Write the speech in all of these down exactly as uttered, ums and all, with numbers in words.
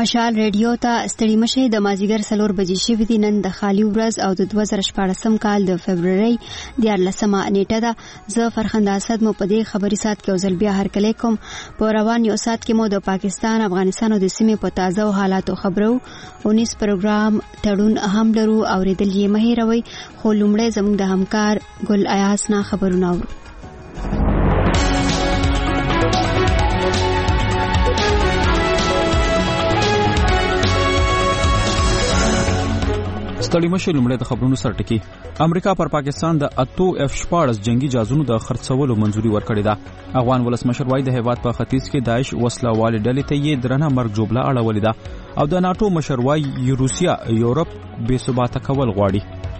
مشال ریډیو ته ستړي مشه د مازیګر سلور بجې شوې دي. نن د خالي ورځ او د دوه زره شپاړسم کال د فبرورۍ دیارلسمه نیټه ده. زه فرخنده اسد مو په دې خبري سات کې اوزل بیا هرکلی کوم. په روان یو سات کې مو د پاکستان افغانستان او د سیمې په تازه او حالاتو خبرو اونیس پروګرام تړون هم لرو او ریدل یې مهیروي. خو لومړی زموږ د همکار ګل ایاس نه خبرونه اورو. ستړي مشه لومړی د خبرونو سر ټکی. امریکا پر پاکستان د اتو اف شپاړس جنگي جازونو د خرڅولو منځوري ورکړې ده. افغان ولسمشر وايي د هیواد په ختیځ کې داعش وسله والي ډلې ته یې درنه مرګ جوړه اړولې ده او د ناتو مشر وايي روسیا یورپ بې ثباته کول غواړي.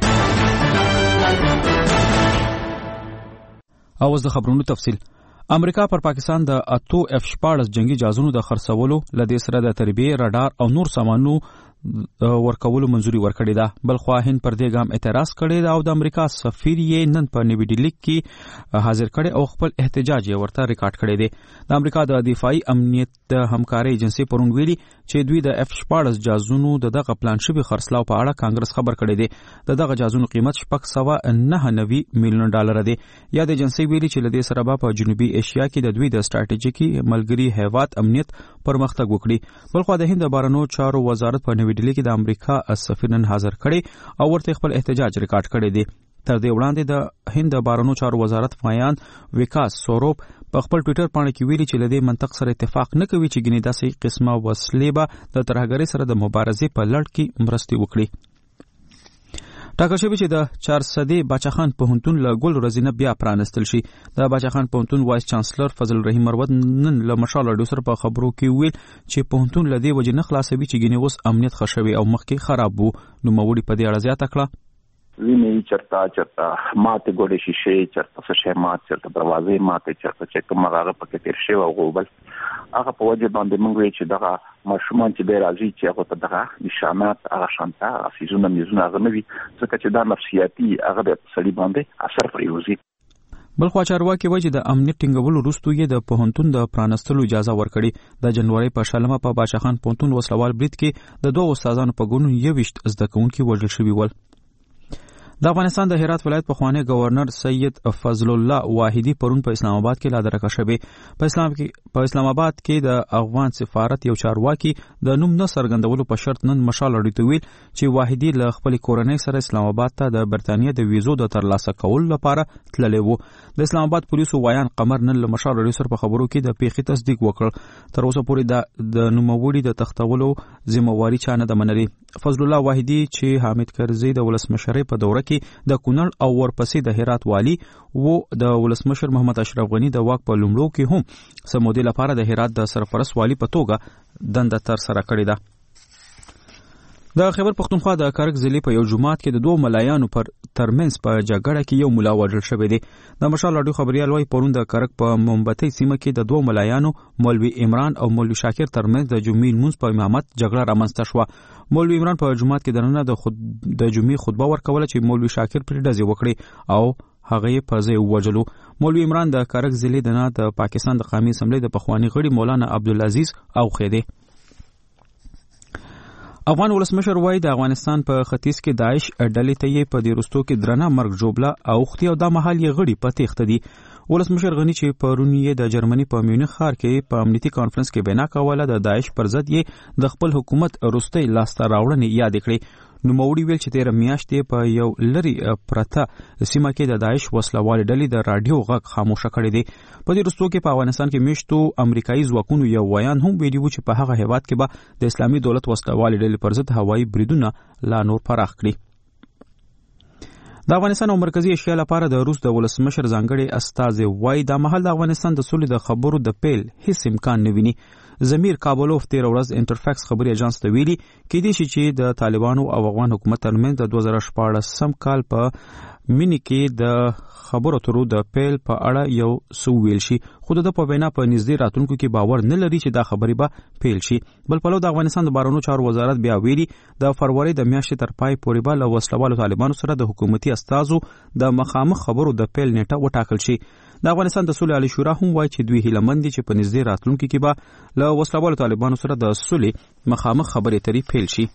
اوس د خبرونو تفصیل. امریکا پر پاکستان د اتو اف شپاړس جنگي جازونو د خرڅولو لدې سره د تربیه رادار او نور سامانونو ورکولو منځوري ورکړې ده. بل خو هند پر دې ګام اعتراض کړی دا او د امریکا سفیر یې نن په نیوي ډیلی کې حاضر کړي او خپل احتجاج یې ورته ریکارډ کړی دی. د امریکا د دفاعي امنیت همکاري ایجنسی پرون ویلي چې دوی د اف شپاړس جازونو د دغه پلان شوی خرڅلاو په اړه کانګرس خبر کړی دی. د دغه جازونو قیمت شپږ سوه نهه نوي میلیون ډالر دی. یا د ایجنسی ویلي چې لدې سره به په جنوبي ایشیا کې د دوی د ستراتیژیکي ملګری هیواد امنیت پرمختګ وکړي. بل خو د هند بهرنیو چارو وزارت په نیوي ډیلی کې د امریکا سفیر نن حاضر کړي او ورته خپل احتجاج ریکارډ کړی دی. تر دې وړاندې د هند بهرنیو چارو وزارت فایان وکاس سوروپ په خپل ټوئیټر باندې کې ویلي چې لدې منطق سره اتفاق نه کوي چې ګنې داسې قسمه وسلې به د ترهګرۍ سره د مبارزې په لړ کې مرستې وکړي. ټاکل شوی چې د چارسدې باچاخان پوهنتون له ګل ورځې نه بیا پرانستل شي. د باچاخان پوهنتون وایس چانسلر فضل الرحیم مروت نن له مشال راډیو سره په خبرو کې ویل چې پوهنتون له دې وجې نه خلاصوي چې ګینې اوس امنیت ښه شوی او مخکې خراب وو. نوموړي په دې اړه زیاته کړه. ویني چرتا چرتا ماته ګوډې شیشې چرتا څه مات چرتا دروازې ماته چرتا چې کوم هغه پکې تیر شي او غوبل هغه په وجه باندې موږ وی چې دغه ماشومان چې ډیر راځي چې هغه ته دغه نشانات هغه شانته افیزونه میزونه هغه نوي ځکه چې دا نفسیاتي هغه د سړي باندې اثر پرېوزي. بل خو چارواکي وایي چې د امنیت ټینګولو وروسته یې د پوهنتون د پرانستلو اجازه ورکړي. د جنوري په شلمه په باچاخان پوهنتون وسلوال برید کې د دوه استادانو په ګونو یويشت زده کوونکي وژل شوي ول. د افغانستان د هرات ولایت پخوانی گورنر سید فضل الله واحدی پرون په اسلام آباد کې لادرکه شوی. په اسلام کې په اسلام آباد کې د افغان سفارت یو چارواکي د نوم نه څرګندولو په شرط نن مشال اړیته ویل چې واحدی له خپل کورنۍ سره اسلام آباد ته د برتانیې د ویزو د ترلاسه کولو لپاره تللی وو. د اسلام آباد پولیسو وایان قمر نن له مشال اړیو سره په خبرو کې د پیښې تصدیق وکړ. تر اوسه پورې د نوموړي د تختولو ذمہواری چا نه ده منلې. فضل الله واحدی چې حامد کرزي د ولسمشرۍ په دوره کې د کونړ او ورپسې د هرات والی وو، د ولسمشر محمد اشرف غنی د واک په لومړو کې هم سمودې لپاره د هرات د سرپرست والی په توګه دنده تر سره کړې ده. د خیبر پختونخوا د کارک ضلع په یو جماعت کې د دوه ملایانو پر ترمنځ په جګړه کې یو ملا وژل شوی دی. د مشال راډیو خبريال وايي پرون د کارک په مومبتي سیمه کې د دوه ملایانو مولوي عمران او مولوي شاکر ترمنځ د جمعې منځ په امامت جګړه رامنځته شوه. مولوي عمران په جماعت کې دننه د خود د جمعې خطبه ورکوله چې مولوي شاکر پر ډزې وکړي او هغه یې په ځای ووجلو. مولوي عمران د کارک ضلع نه د پاکستان د قومي اسمبلی د پخوانی غړي مولانا عبدالعزیز او خیده. افغان ولسمشر وايي د افغانستان په ختیځ کې داعش ډلې ته یې په دې رستو کې درنه مرګ جوړه او اختي او د محل یې غړي په تخته دي. ولسمشر غنی چې پرون یې د جرمني په میونخ ښار کې په امنیتي کانفرنس کې بیان کوله د داعش پر ضد یې د خپل حکومت وروستۍ لاسته راوړنې یاد کړې. نوموړي ویل چې تیر میاشتې په یو لری پرته سیمه کې د داعش وسلوال ډلې د رادیو غږ خاموشه کړی دی. په دې رستو کې په افغانستان کې میشتو امریکایي ځواکونو یو ویان هم ویلي و چې په هغه هیواد کې به د اسلامي دولت وسلوال ډلې پر ضد هوایي بریدونه لا نور پراخ کړي. د افغانستان او مرکزی ایشیا لپاره د روس د ولسمشر ځانګړي استازي وایي د محل د افغانستان د سولې د خبرو د پیل هیڅ امکان نه ویني. زمیر کابلوف تیر ورځ انټرفیکس خبري اژانس ته ویلي کېدې شي چې د طالبانو او افغان حکومت ترمنځ د دوه زره شپاړسم کال په مینی کې د خبرو اترو د پیل په اړه یو څه ویل شي، خو د په وینا په نږدې راتلونکو کې باور نه لري چې دا خبرې به پیل شي. بل پلو د افغانستان د بهرنیو چارو وزارت بیا ویلي د فروری د میاشتې تر پای پورې به له وسلوالو طالبانو سره د حکومتي استازو د مخامخ خبرو د پیل نیټه وټاکل شي. د افغانستان د سولې عالی شورا هم وایي چې دوی هیله مند دي چې په نږدې راتلونکي کې به له وسلوالو طالبانو سره د سولې مخامخ خبرې اترې پیل شي.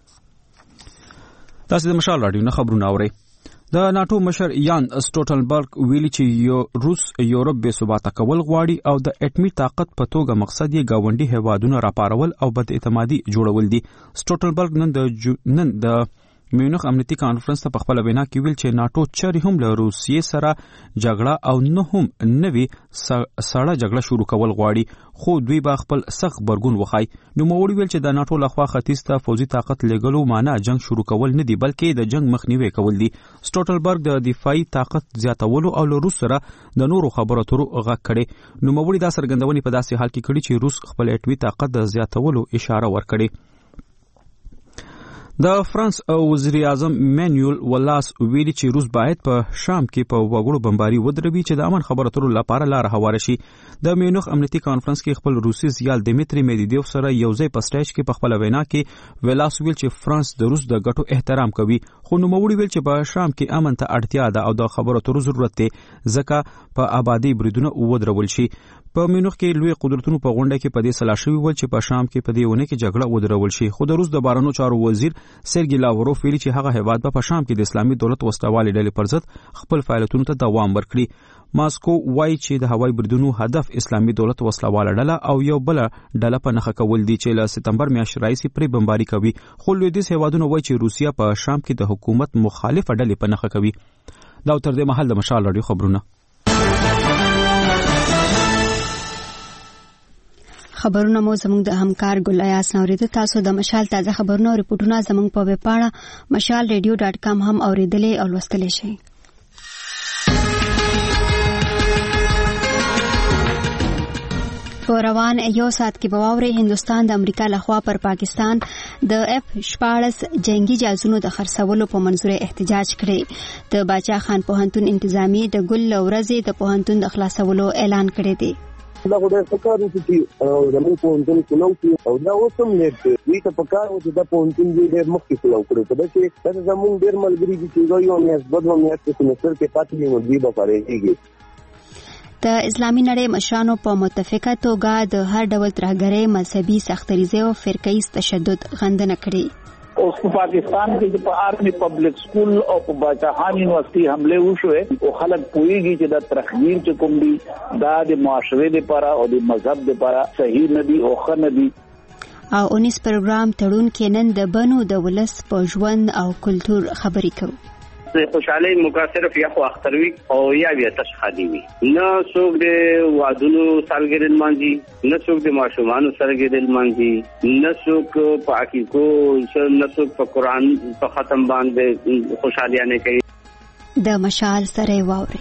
تاسو د مشال رادیو نه خبرونه اورئ. د ناتو مشر یان سټولټنبرګ ویلي چې روس یورپ بې ثباته کول غواړي او د اټمي طاقت په توګه مقصد یې گاونډي هیوادونه راپارول او بد اعتمادي جوړول دي. سټولټنبرګ نن د نن د میونخ امنیتي کانفرنس ته په خپل وینا کې ویل چې ناتو چری هم له روسیې سره جګړه او نه هم نوي سړه جګړه شروع کول غواړي، خو دوی به خپل سخت برګون وخای. نو موړي ویل چې د ناتو لخوا ختیځ ته فوزي طاقت لګلو معنی جنگ شروع کول نه دی بلکې د جنگ مخنیوي کول دي. سټولټنبرګ د دفاعي طاقت زیاتولو او له روس سره د نورو خبرو اترو غږ کړي. نو موړي دا څرګندونې په داسې حال کې کړي چې روس خپل اټومي طاقت د زیاتولو اشاره ورکړي. د فرانس وزیر اعظم مانویل ولاس ویلي چې روس باید په شام کې په وګړو بمباري ودروي چې د امن خبرو اترو لپاره لار هواره شي. د میونخ امنیتي کانفرنس کې خپل روسي زیال دیمیتری میدیدیوف سره یو ځای په سټیج کې په خپل وینا کې ولاس ویل چې فرانس د روس د ګټو احترام کوي، خو نوموړي ویل چې په شام کې امن ته اړتیا ده او د خبرو اترو ضرورت دی ځکه په آبادی بریدونه ودرول شي. په میونخ کې لوی قدرتونو په غونډه کې په دې سلا شوی ول چې په شام کې په دې ونه کې جګړه ودرول شي، خو د روس د بهرنیو چارو وزیر سرګی لاوروف ویلي چې هغه هیواد به په شام کې د اسلامي دولت وسلوالې ډلې پر ضد خپل فعالیتونو ته دوام ورکړي. ماسکو وایي چې د هوایي بریدونو هدف اسلامي دولت وسلواله ډله او یو بل ډله په نښه کول دي چې له سپتمبر میاشتې راهیسې پرې بمباري کوي، خو لویدیځ هیوادونه وایي چې روسیه په شام کې د حکومت مخالفه ډلې په نښه کوي. دا تر دې مهال د مشال رادیو خبرونه. خبرونه مو زموږ د همکار ګل ایاس نوریده. تاسو د مشال تازه خبرونه او ریپورتونه زموږ په ویب پاڼه مشال ریډیو ډاټ کام هم اوریدلې او لوستلی شئ. په روان یو ساعت کې به واورئ هندوستان د امریکا لخوا پر پاکستان د اف شپاړس جنگي جهازونو د خرڅولو په منظور احتجاج کړی. د باچا خان پوهنتون انتظامیه د ګل ورځې د پوهنتون د خلاصولو اعلان کړی دی. دا خو ډېر پکار و چې زموږ پوهنتون کولو کې او دا اوس هم نیټ دی. دوی ته پکار و چې دا پوهنتون دوی ډېر مخکې کولو کړی. په دې کې دا زموږ ډېر ملګري دي چې یو میاشت دوه میاشتې په سمستر کې پاتې دي نو دوی به فارغېږي. د اسلامي نړۍ مشرانو په متفقه توګه د هر ډول ترهګرۍ، مذهبي سختریزۍ او فرقه‌یز تشدد غندنه کړې. اوس په پاکستان کې چې په آرمي پبلک سکول او په باچا خان یونیورسيټي حمله وشوه او خلک پوهیږي چې د ترخیر چې کوم دي دا د معاشرې لپاره او د مذهب لپاره صحیح نه دي او ښه نه دي. او اونیس پروګرام تړون کې نن د بنو د ولس په ژوند او کلتور خبرې کوو. خوشحالي موقع صرف یا خو اختروي او یا بیا تشخادي وي، نه څوک د وادونو سالګرې لمانځي، نه څوک د ماشومانو سالګرې لمانځي، نه څوک په عقیقو، نه څوک په قرآن په ختم باندې خوشحالیانه کوي. د مشال سره واوري.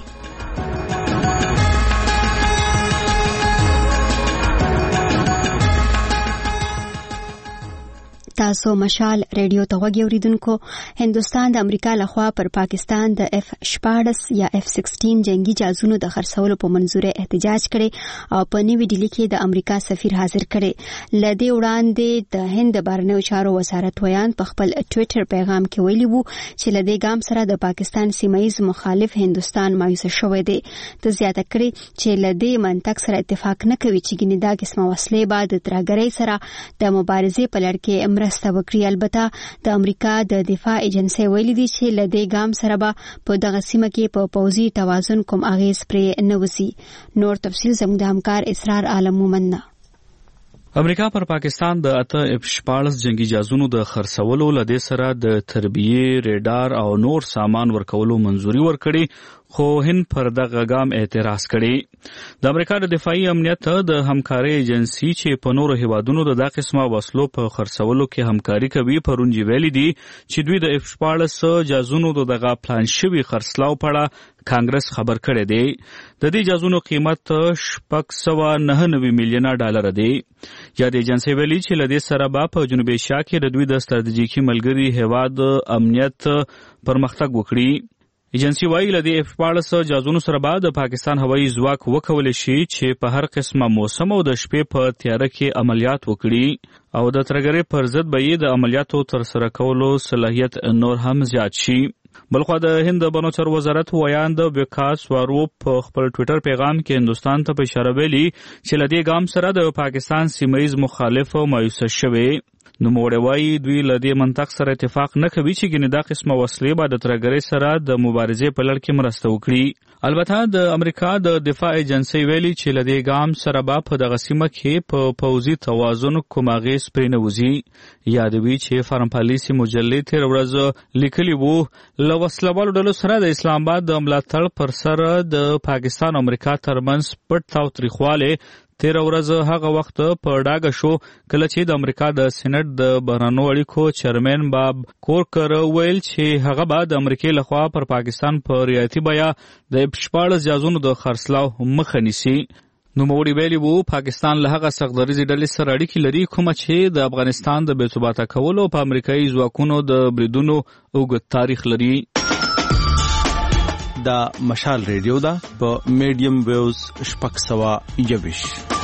تاسو مشال ریډیو ته غوږی اوریدونکو. هندوستان د امریکا لخوا پر پاکستان د اف شپاړس یا اف سیکسټین جنگي جهازونو د خرڅولو په منظور احتجاج کړي او په نیوی ډیلی کې د امریکا سفیر حاضر کړي. لدې وړاندې د هند بهرنیو چارو وزارت ویان په خپل ټوئیټر پیغام کې ویلي وو چې لدې ګام سره د پاکستان سیمایي مخالف هندوستان مایوس شوی دی. د زیاته کړي چې لدې منطق سره اتفاق نه کوي چې ګینه دا قسمه وسلې بعد ترهګرۍ سره د مبارزې په لړ کې مرسته وکړي. البته د امریکا د دفاع ایجنسی ویلي دي چې له دې ګام سره به په دغه سیمه کې په پوځي توازن کوم اغیز پرې نه وځي. نور تفصیل زموږ د همکار اسرار عالم مومنه. امریکا پر پاکستان د اته اف شپاړس جنگي جهازونو د خرڅولو لدې سره د تربیه، ریډار او نور سامان ورکولو منځوري ورکړي، خو هند پر دغه ګام اعتراض کړي. د امریکا د دفاعي امنیت د همکاري ایجنسی چې په نورو هیوادونو د دغه قسمه وسلو په خرڅولو کې همکاري کوي پرونجي ویلي دي چې دوی د اف شپاړس جهازونو دغه پلان شوی خرڅلاو پړه کانګرس خبر کړی دی. د دې جهازونو قیمت شپږ سوه نهه نوي میلیونه ډالر دی. یا د ایجنسی ویلي چې لدې سره به په جنوبي ایشیا کې د دوی د ستراتیژیکي ملګري هیواد امنیت پرمختګ وکړي. ایجنسی وایي لدې اف شپاړس جهازونو سره به د پاکستان هوایي ځواک وکولی شي چې په هر قسمه موسم او د شپې په تیاره کې عملیات وکړي او د ترګرې پر ضد به یې د عملیاتو ترسره کولو صلاحیت نور هم زیات شي. بلخوا د هند د بنوچر وزارت ویاند وکاس واروپ په خپل ټوئیټر پیغام کې هندستان ته په اشاره ویلي چې له دې ګام سره د پاکستان سیمه‌ییز مخالف مایوسه شوی. نوموړی وایي دوی له دې منطق سره اتفاق نه کوي چې ګینې دا قسمه وسلې به د ترګرۍ سره د مبارزې په لړ کې مرسته وکړي. البته د امریکا د دفاع ایجنسۍ ویلي چې له دې ګام سره به په دغه سیمه کې په پوځي توازن کوم اغېز پرې نه وځي. یادوي چې فارم پالیسي مجلې تېره ورځ لیکلي وو له وسلوالو ډلو سره د اسلام آباد د ملاتړ پر سر د پاکستان او امریکا ترمنځ پټ تاوتریخوالی تیره ورځ هغه وخت په ډاګه شو کله چې د امریکا د سېنات د بهرنیو اړیکو چیرمن باب کورکر ویل چې هغه به د امریکې لخوا پر پاکستان په رعایتي بیه د اف شپاړس جهازونو د خرڅلاو مخه نیسي. نوموړي ویلي وو پاکستان له هغه سختدریځې ډلې سره اړیکې لري کومه چې د افغانستان د بې ثباته کولو په امریکایي ځواکونو د بریدونو اوږد تاریخ لري. دا مشال ریډیو ده په میډیم ویوز شپږ سوه یویش.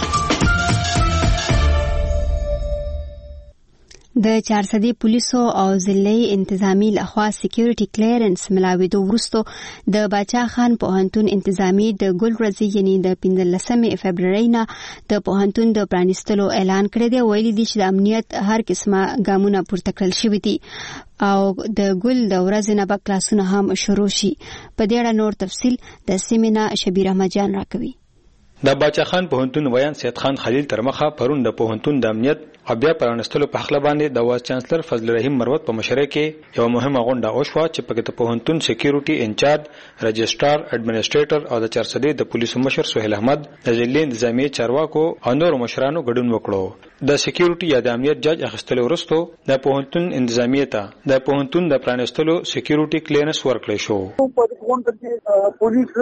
د چارسدي پولیسو او ضلعي انتظامی لخوا سکیورټي کلیرنس ملاویدو وروسته د باچا خان پوهنتون انتظامی د ګل ورځې یعنی د پنځلسمې فبرورۍ نه د پوهنتون د پرانیستلو اعلان کړی دی. ویلي دي چې د امنیت هر قسمه ګامونه پورته کړل شوي دي او د ګل د ورځې نه به کلاسونه هم شروع شي. په دې اړه نور تفصیل د سیمه شبیر احمد جان راکوي. د باچا خان پوهنتون ویان سید خان خلیل تر مخه پرون د پوهنتون د امنیت او بیا پرانستلو په خله باندې د وایس چانسلر فضل رحیم مروت په مشرۍ کې یو مهمه غونډه وشوه چې پکې د پوهنتون سکیورټي انچارج رجسترار اډمنسټریټر او د چارسدي د پولیسو مشر سهیل احمد د ضلعي انتظامی چارواکو او نور مشرانو ګډون وکړو. د سکیورټي یا د امنیت جج اخیستلو وروسته د پوهنتون انتظامی ته د پوهنتون د پرانستلو سکیورټي کلینس ورکړی شو. په غونډه کې پولیس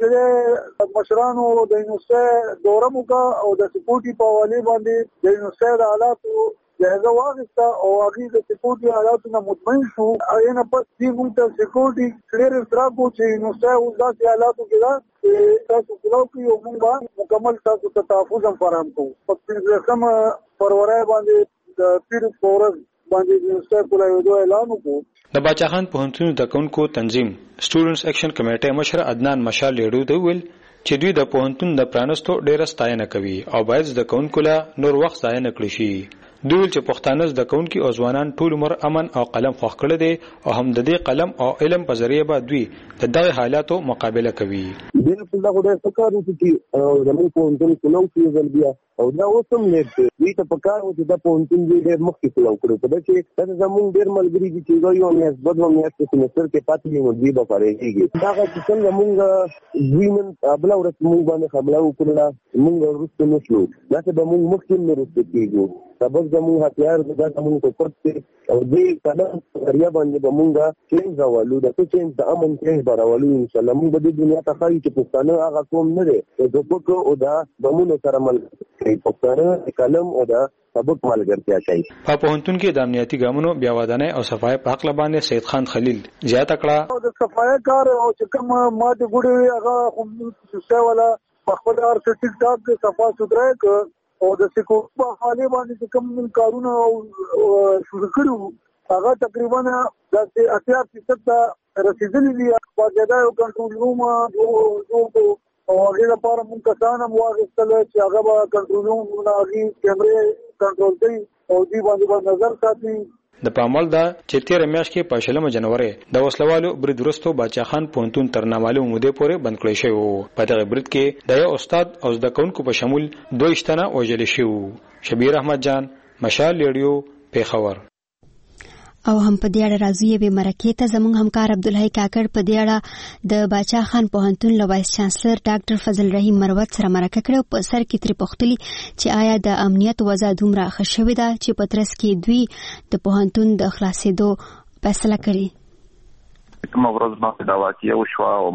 چې مشرانو د یونیورسيټي دوره موکا او د سکیورټي په حواله باندې د یونیورسيټي حالات جایزه واخیسته او هغه د سکیورټي حالاتو نه مطمئن شو. اینه پس دې موږ ته سکیورټي کلیرنس راکو چې یونیورسيټي اوس داسې حالاتو کې ده چې تاسو کولای شئ او موږ مکمل تاسو ته تحفظ هم فراهم کوو. په پنځلسم فروری باندې د پیر فورز باندې یونیورسيټي کولای اعلان وکړو. د باچا خان پوهنتون د کونکو تنظیم سټوډنټس اکشن کمیټه مشر عدنان مشال لیډو دی ویل چې دوی د پوهنتون د پرانستو ډیره ستاینه کوي او باید د کونکو لا نور وخت ځای نه کړی شي. دوی چې پښتانه د کونکي او ځوانان ټول عمر امن او قلم خوښ کړی دي او هم د دې قلم او علم په ذریعہ به دوی د دغه حالاتو مقابله کوي. بالکل دا خدای څخه چې زموږ پوهنتون کولو کې ځل بیا او دا اوسم نیټ دوی ته پکار و چې دا پوهنتون دی ډېر مخکې کولو کړو په دې چې دا زموږ ډېر ملګری دي چې یو میاش بدو میاش په سمستر کې پاتې یو دی به پرېږي. دا چې څنګه موږ دوی من ابلا ورته موږ باندې خبره وکړه موږ ورسته نشو دا چې موږ مخکې نه ورسته کېږو سبب زموږ هتیار دا زموږ په پټ او دې قدم ذریعہ باندې به موږ چینج راولو د څه چینج د امن چینج راولو ان شاء الله. موږ د دنیا ته خایي چې پښتانه هغه قوم نه دی چې په کو او دا بمونو سره مل پښتانه کلم او دا سبق ملګرتیا کوي. په پوهنتون کې د امنیتي ګامونو بیا ودانۍ او صفای په حق باندې سید خان خلیل زیاته کړه. د صفای کار او چې کوم ماده ګوډي هغه هم څه ولا په خپل ار ټیک ټاک کې صفا سوتره ک او د سکیورټي په حواله باندې کوم کارونه شروع کړو هغه تقریبا د اتیا فیصد رسیدلي دي. باقاعده یو کنټرول روم جوړ او هغه لپاره موږ کسان هم واغستل چې هغه به کنټرول روم ناغي کیمرې کنټرول کوي او دې باندې نظر ساتي. د پامل دا چې تیر میاشت کې په شلمه جنوري د وسلوالو برید وروسته باچا خان پوهنتون تر نامعلومه مودې پورې بند کړی شوی وو. په دغه برید کې د یو استاد او زده کوونکو په شمول دوه اشتنه وژل شوي. شبیر احمد جان مشال لیډیو پیښور. او هم په دې اړه راځي به مرکه ته زموږ همکار عبدالحی کاکړ په دې اړه د باچا خان پوهنتون له وایس چانسلر ډاکټر فضل رحیم مروت سره مرکه کړې په سر کې تر پختلی چې آیا د امنیت وضع دومره ښه شوې ده چې په ترڅ کې دوی د پوهنتون د خلاصېدو فیصله کړې. کوم ورځ باندې دا واقعي وشوه او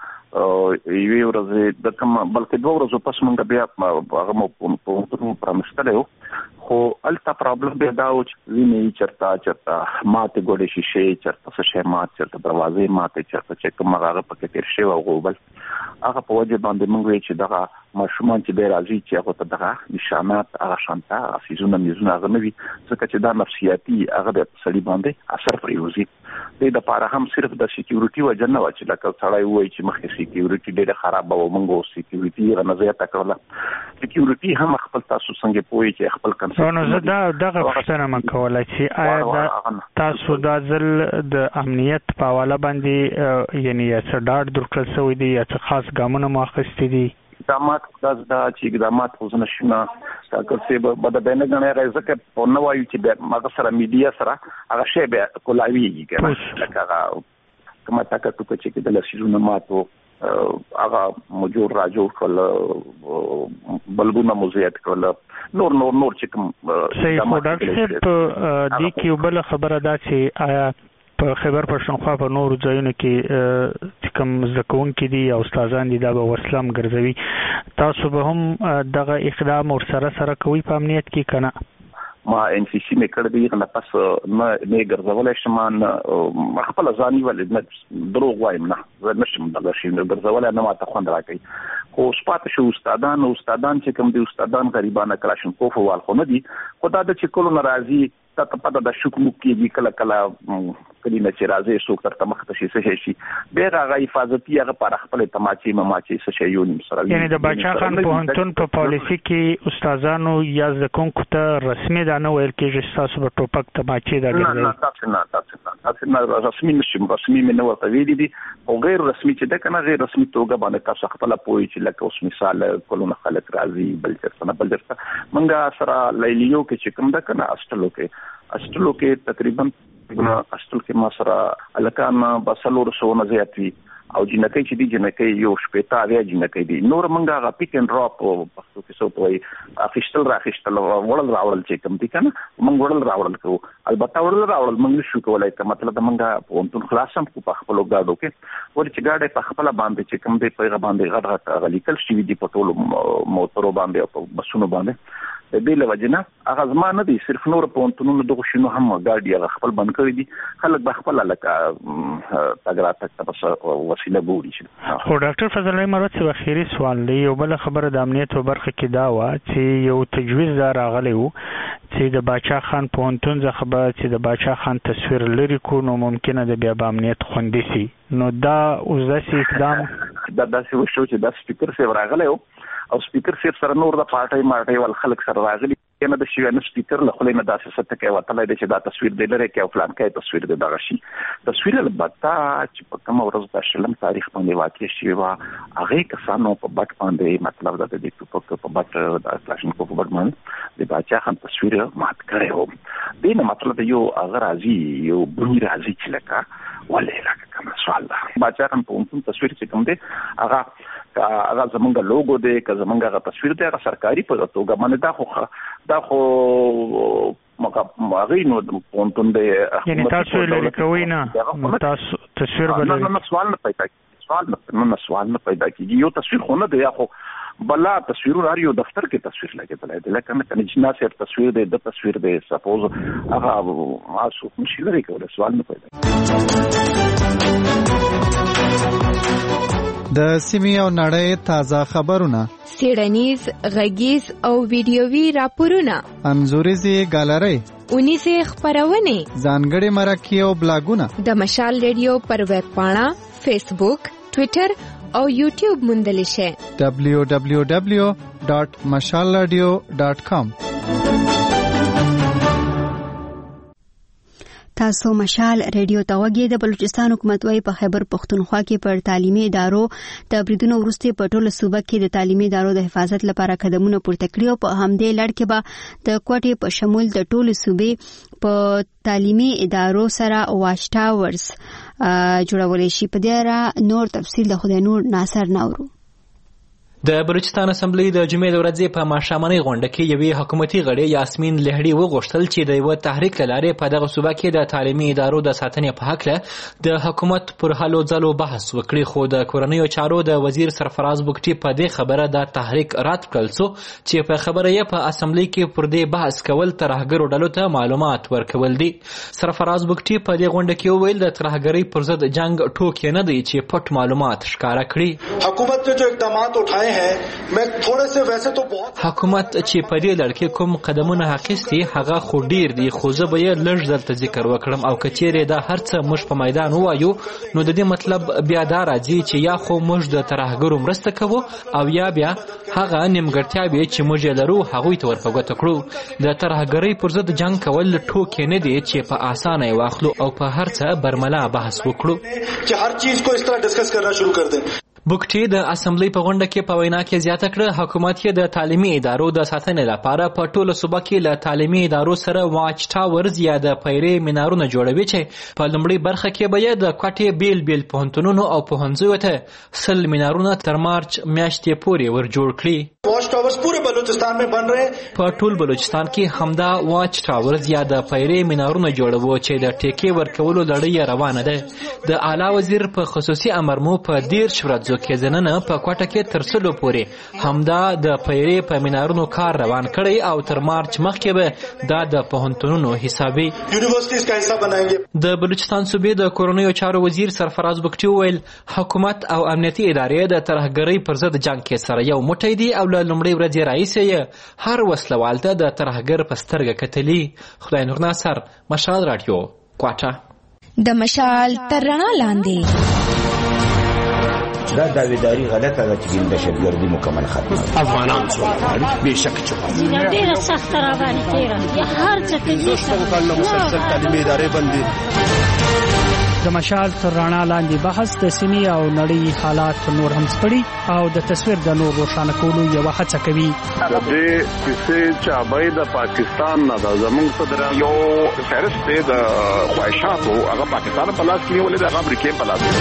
موږ یوې ورځې د کوم بلکې دوه ورځې پس موږ بیا هغه په پوهنتون پرانستلو خو الته پرابلم به دا و چې ویني چرتا چرتا ماته ګوډې شیشې چرتا څه شي ماته چرتا دروازې ماته چرتا چې کوم هغه پکې تیر شي او غوبل هغه په وجه باندې موږ چې دغه ماشومان چې ډیر راځي چې هغه ته دغه نشانات هغه شانتا سيزونه میزونه هغه نوي ځکه چې دا نفسیاتي هغه د سړي باندې اثر پریوزي د لپاره هم صرف د سکیورټي وجه نه و چې لکه سړی وایي چې مخکې سکیورټي ډیره خراب او موږ سکیورټي غنځه تا کړل سکیورټي هم خپل تاسو څنګه پوي چې خپل کنسرن نو زه دا دغه پوښتنه مکوله چې آیا تاسو د ځل د امنیت په حواله باندې یعنی څه ډاډ درکړل شوی دی یا څه خاص ګامونه ماخستې دي اقدامات داس دا چې اقدامات وزنه شنه تاکر څه به د بینه غنې راځي چې په نو وایي چې ماګه سره میډیا سره هغه شی به کولاویږي کنه لکه هغه کومه تاکه ټکو چې د لسیزونو ماتو هغه موجود راجو کول بلګونه موزیات کول نور نور نور چې کوم صحیح ډاکټر په دې کې بل خبره ده چې آیا په خبر پښتونخوا په نور ځایونو کې چې کوم زکونکي دي او استادان دي دا به ورسلام ګرځوي تاسو به هم دغه اقدام ور سره سره کوي په امنیت کې کنه ما ان سی سی مې کړ دی نه پس نه نه ګرځولای شم نه خپل ځاني ولې دروغ وایم نه زه نشم دغه شی نه ګرځولای نه ماته خوند راکړي خو سپات شو استادان او استادان چې کوم دي استادان غریبانه کلاشن کوف وال خو نه دي خدای د چې کولو ناراضي تا ته پته د شکو کېږي کله کله کلی نه چې راځي څوک تر تمخ ته شي څه شي ډېر هغه حفاظتي هغه پر خپل تماچې مماچې څه شي یو نیم سره یعنی د باچا خان پوهنتون په پالیسي کې استادانو یا زکونکو ته رسمي دا نه ویل کېږي تاسو به ټوپک تماچې دا ګرځي نه تاسو نه تاسو نه تاسو نه رسمي نشم رسمي مې نه ورته ویلي دي او غیر رسمي چې دا کنه غیر رسمي توګه باندې تاسو خپل پوي چې لکه اوس مثال کولونه خلک راځي بل څه نه بل څه منګه سره لیلیو کې چې کوم دا کنه استلو کې استلو کې تقریبا استل کې ما سره الکان بسلور سو نه زیاتی او جنکې چې دي جنکې یو شپېتا بیا جنکې دي نور منګه غا پیک اند ډراپ په پښتو کې څه وایي افیشل راخښتل وړل راوړل چې کوم دي کنه منګ وړل راوړل کو البته وړل راوړل منګ شو کولای ته مطلب منګه پونتون خلاصم په خپل غاډو کې ور چې غاډه په خپل باندې چې کوم دي په باندې غړ غړ غلیکل شي دي په ټولو موټرو باندې او بسونو باندې د دې لوجنه هغه ځما نه دي صرف نور پونتونو دغه شنو هم غاډي هغه خپل بند کړی دي خلک به خپل لکه تګرات تک تاسو وسیله ګوري شي خو ډاکټر فضل الله مراد څه اخیری سوال دی یو بل خبره د امنیت په برخه کې دا و چې یو تجویز دار راغلی وو چې د باچا خان پونتون څخه به چې د باچا خان تصویر لري کو نو ممکنه د بیا امنیت خوندې سي نو دا اوس داسې اقدام دا داسې وشو چې د سپیکر سره راغلی او او سپیکر سیف سره نور د پارټي مارټي ول خلک سره راغلي کنه د شي نه سپیکر له خلینو داسې ست کې وتلای دی چې دا تصویر دی لري کې او فلان کې تصویر دی دغه شي تصویر البته چې په کوم ورځ د شلم تاریخ باندې واقع شي وا هغه کسانو په بټ باندې مطلب دا د دې په بټ د فلاشن په بټ باندې د باچا خان تصویر مات کړي وو دینه مطلب یو هغه راځي یو بری راځي چې لکه ولې لکه کوم سوال ده باچا خان په کوم تصویر چې کوم دی هغه هغه زمونږ لوګو دی که زمونږ هغه تصویر دی هغه سرکاري په توګه باندې دا خو دا خو مګه غوینو پونتون دی یعنی تاسو لري کوي نه تاسو تصویر بلل نه سوال نه پیدا سوال نه سوال نه پیدا کیږي یو تصویر خو نه دی خو بلا تصویر راریو دفتر کې تصویر لګیدل دی لکه نه جنا سره تصویر دی د تصویر دی سپوز هغه تاسو مشکل لري کوله سوال نه پیدا د سیمې او نړۍ تازه خبرونه سیړنیز غږیز او ویډیووي راپورونه انځوريزي ګالري اونیزه خبرونه ځانګړي مرکه او بلاګونه د مشال ریډیو پر ویب پاڼه فیسبوک ټوئیټر او یوټیوب موندل شي دبلیو دبلیو دبلیو ډاټ مشال رادیو ډاټ کام تاسو مشال ریډیو ته وګورئ د بلوچستان حکومت وايي په خیبر پختونخوا کې پر تعلیمي ادارو د بریدونو وروسته په ټوله صوبه کې د تعلیمي ادارو د حفاظت لپاره قدمونه پورته کړي او په همدې لړ کې به د کوټې په شمول د ټوله صوبې په تعلیمي ادارو سره واچ ټاورز جوړول شي. په دې اړه نور تفصیل د خدای نور ناصر نورو د بلوچستان اسمبلی د جمعې د ورځې په ماښامنۍ غونډه کې یوې حکومتي غړې یاسمین لهړي وغوښتل چې د یوه تحریک له لارې په دغه صوبه کې د تعلیمي ادارو د ساتنې په هکله د حکومت پر هلو ځلو بحث وکړي، خو د کورنیو چارو د وزیر سرفراز بګټي په دې خبره د تحریک رد کړل څو چې په خبره یې په اسمبلی کې پر دې بحث کول ترهګرو ډلو ته معلومات ورکول دي. سرفراز بګټي په دې غونډه کې وویل د ترهګرۍ پر ضد جنگ ټوکې نه دی چې پټ معلومات ښکاره کړي. حکومت نے جو اقدامات اٹھائے حکومت چې په دې لړ کې کوم قدمونه اخیستي هغه خو ډیر دي، خو زه به یې لږ دلته ذکر وکړم او که چیرې دا هر څه موږ په میدان ووایو نو د دې مطلب بیا دا راځي چې یا خو موږ د ترهګرو مرسته کوو او یا بیا هغه نیمګړتیاوې چې موږ یې لرو هغوی ته ور په ګوته کړو. د ترهګرۍ پر ضد جنګ کول ټوکې نه دي چې په اسانه یې واخلو او په هر څه برملا بحث وکړو چې هر چیز کو اس طرح ډسکس کرنا شروع کړ دیں. بګټي د اسمبلی په غونډه کې په وینا کې زیاته کړه حکومت یې د تعلیمي ادارو د ساتنې لپاره په ټوله صوبه کې له تعلیمي ادارو سره واچ ټاورز یا د پیرې مینارونه جوړوي چې په لومړۍ برخه کې به یې د کوټې بیل بیل پوهنتونونو او پوهنځیو ته سل مینارونه تر مارچ میاشتې پورې ور جوړ کړي. واچ ټاورز پورے بلوچستان میں بن رہے ہیں. په ټول بلوچستان کې همدا واچ ټاورز یا د پیرې مینارونه جوړوي چې د ټیکې ورکولو لړۍ روانه ده. د اعلی وزیر په خصوصي امر مو په ډیر شورتزو کې ځننه په کوټه کې تر څلو پورې همدا د پیرې په مینارونو کار روان کړی او تر مارچ مخکې به دا د پوهنتونونو حسابي یونیورسيټیز کا حصہ بنائیں. د بلوچستان صوبې د کورنیو چارو وزیر سرفراز بګټي وویل حکومت او امنیتي ادارې د ترهګرۍ پر ضد جنګ کې سره یو موټی دي او له لومړۍ ورځې راهیسې یې هر وسلوال ته د ترهګر په سترګه کتلي. خدای نور ناصر، مشال رادیو، کوټه. د مشال تر رڼا لاندې دا داویداری غلطه ده چې دهشتګردي مکمل ختمه افغانان څو بېشک چې ډېره سخته را باندې تېره هر څه کوي شپږ کاله مسلسل تعلیمي ادارې بندي. د مشال تر رڼا لاندې بحث د سیمې او نړۍ حالات نور هم سپړي او د تصویر د نور روښانه کولو یوه هڅه کوي. د دې کیسې چابۍ د پاکستان نه ده، زموږ صدر یو فهرست دی د خواهشاتو هغه پاکستان په لاس کې نیولې ده، هغه امریکې په لاس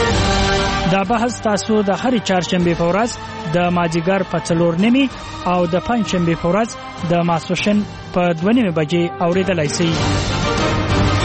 کې. دا بحث تاسو د هرې چهارشنبې په ورځ د مازدیګر په څلور نیمې او د پنجشنبې په ورځ د ماسپښین په دوه نیمې بجې اورېدلی شئ.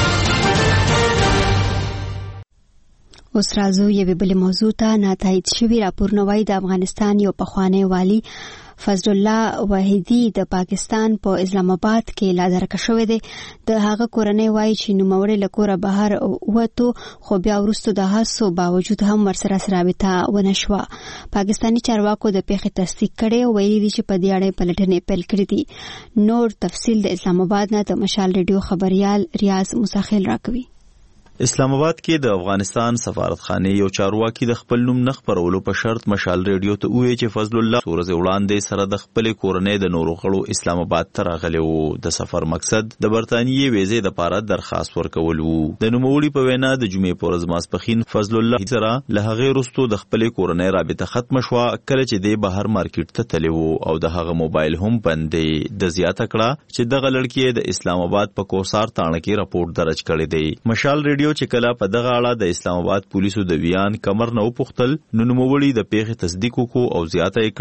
اوس راځو یوې بلې موضوع ته. ناتایید شوي راپورونه وایي د افغانستان یو پخوانی والي فضل الله وحیدي د پاکستان په اسلام آباد کې لا درکه شوی دی. د هغه کورنۍ وایي چې نوموړی له کوره بهر ووتو خو بیا وروسته د هڅو باوجود هم ورسره رابطه ونه شوه. پاکستاني چارواکو د پیښې تصدیق کړی او ویلي دي چې په دې اړه پلټنې پیل کړې دي. نور تفصیل د اسلام آباد نه د مشال ریډیو خبريال ریاض مساخیل راکوي. اسلام آباد کې د افغانستان سفارتخانه یو چارواکي د خپل نوم نه خپرولو په شرط مشال ریډیو ته وویل چې فضل الله سورز وړاندې سره د خپل کورنۍ د نورو غړو اسلام آباد ته راغلی وو. د سفر مقصد د برتانیې ویزې د پاره درخواست ورکول وو. د نوموړي په وینا د جمعې په ورځ ماسپښین فضل الله سره له هغې وروسته د خپل کورنۍ رابطه ختم شوه کله چې د بهر مارکیټ ته تللی وو او د هغه موبایل هم بند دی. د زیاته کړه چې دغه لړکی د اسلام آباد په کوثار تاڼه کې راپورټ درج کړی دی. مشال ریډیو چې کله په دغه اړه د اسلام آباد پولیسو د ویان کمر نه وپوښتل نو نوموړي د پیښې تصدیق وکړو او زیاته یې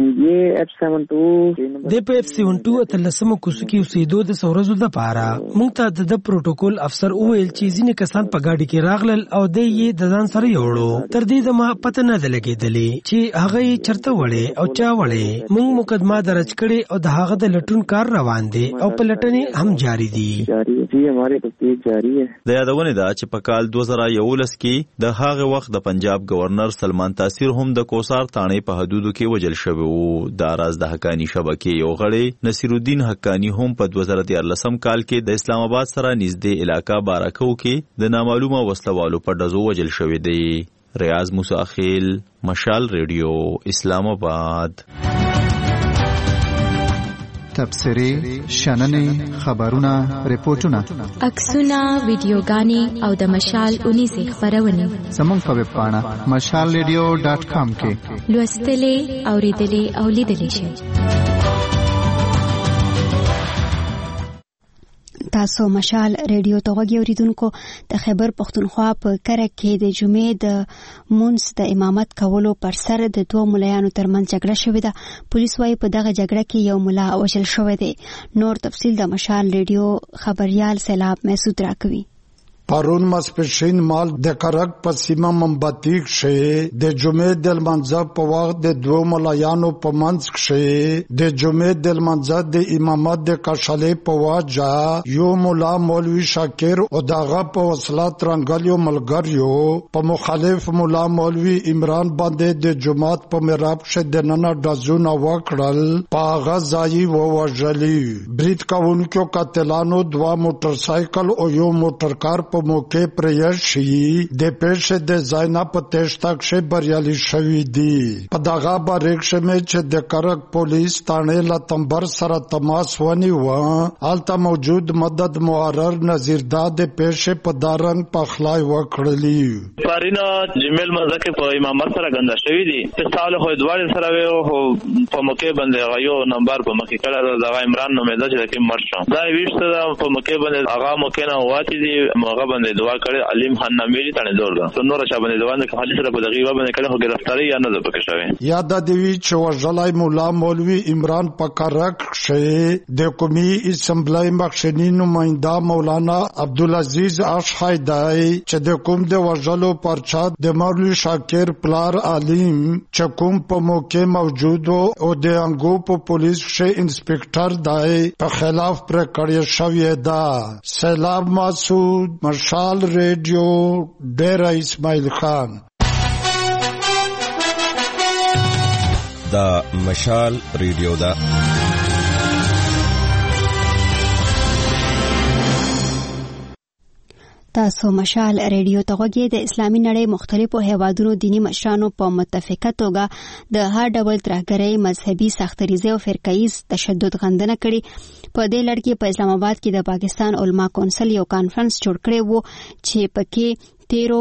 کړه. د په اف سیون ټو اتلسمو کوڅو کې اوسېدو د سورزو د پاره موږ ته د پروتوکول افسر وویل چې ځینې کسان په ګاډي کې راغلل او د یې د ځان سره یوړو. تر دې دمه پته نه ده لګېدلې چې هغه یې چرته وړې او چا وړې. موږ مقدمه درج کړې او د هغه د لټون کار روان دی او پلټنې هم جاری دي. د یادونه ده چې په کال دوه زره یولس کې د هغه وخت د پنجاب گورنر سلمان تاثیر هم د کوثار تاڼې په حدودو کې وجل شوی وو. دا راز د حقانی شبکې یو غړی نصیر الدین حقانی هم په دوه زره دیارلسم کال کې د اسلام آباد سره نږدې علاقہ بارکو کې د نامعلومه وسلوالو په ډزو وجل شوی دی. ریاض مساخیل، مشال ریډیو، اسلام آباد. تبصرې، شننې، خبرونه، ریپورتونه، عکسونه، ویډیوګانې او د مشال اونیزې خبرونه زموږ په ویب پاڼه مشال ریډیو ډاټ کام کې لوستلې، اوریدلې او لیدلې شئ. تاسو مشال ریډیو ته غوږی اوریدونکو د خیبر پښتونخوا په کرک کې د جمعې د مونس د امامت کولو پر سر د دوه ملایانو ترمنځ جګړه شوې ده. پولیس وايي په دغه جګړه کې یو ملا وژل شوی دی. نور تفصیل د مشال ریډیو خبريال سیلاب محسود راکوي. پرون مسپشین مال د کرک په سیمه منبتیک شه د جمعې د منځ په وخت د دوه ملایانو په منځ شه د جمعې د منځ د امامت د کشلې په واجه یو مولا مولوی شاکر او دغه په وصلات رنگلیو ملګریو په مخالف مولا مولوی عمران باندې د جمعات په میراب شه د نن دزونه وکړل په غزايي و وجلی بریټ کاونکو قاتلانو دوا موټر سایکل او یو موټر کار په موقع پر یشي د پېښې د زاینا په تشتاک شه بریالي شوی دی. په دغه باریکشه مې چې د کرک پولیس تانه لا تنبر سره تماس ونی و الته موجود مدد محرر نذیرداد د پېښې په دارنګ په خلای وکړلی. پارینا جمیل مزکه په امامت سره غنډه شوی دی. په سال خو دوه سره و په موقع باندې غيو نمبر په مخې کړه د عمران نو مې د چې مرشو دا ویشته په موقع باندې هغه موقع نه واتی دی هغه باندې دعا کړي علیم خان نامیری تنه زور ده نور چا باندې دعا نه خالص سره په دغه باندې کړه خو گرفتاری یا نه ده پکې شوی. یاد د وی چې وجلای مولا مولوی عمران پکرک شه د قومي اسمبلی مخشنی نماینده مولانا عبدالعزیز اشحیدای چې د کوم د وجلو پرچا د مولوی شاکر پلار علیم چې کوم په موقع موجود او د انګو په پولیس شه انسپکټر دای په خلاف پر کړی شوی دا. سیلاب مسعود مشال ریڈیو ډیرا اسماعیل خان. دا مشال ریډیو دا تاسو مشال ریډیو ته غوږی. د اسلامي نړۍ مختلفو هیوادونو دینی مشرانو په متفقه توګه د هر ډول ترهګرۍ مذهبي سختریزه او فرقه‌ایز تشدد غندنه کړي. په دې لړ کې په اسلام آباد کې د پاکستان علما کونسل یو کانفرنس جوړ کړی وو چې پکې تیرو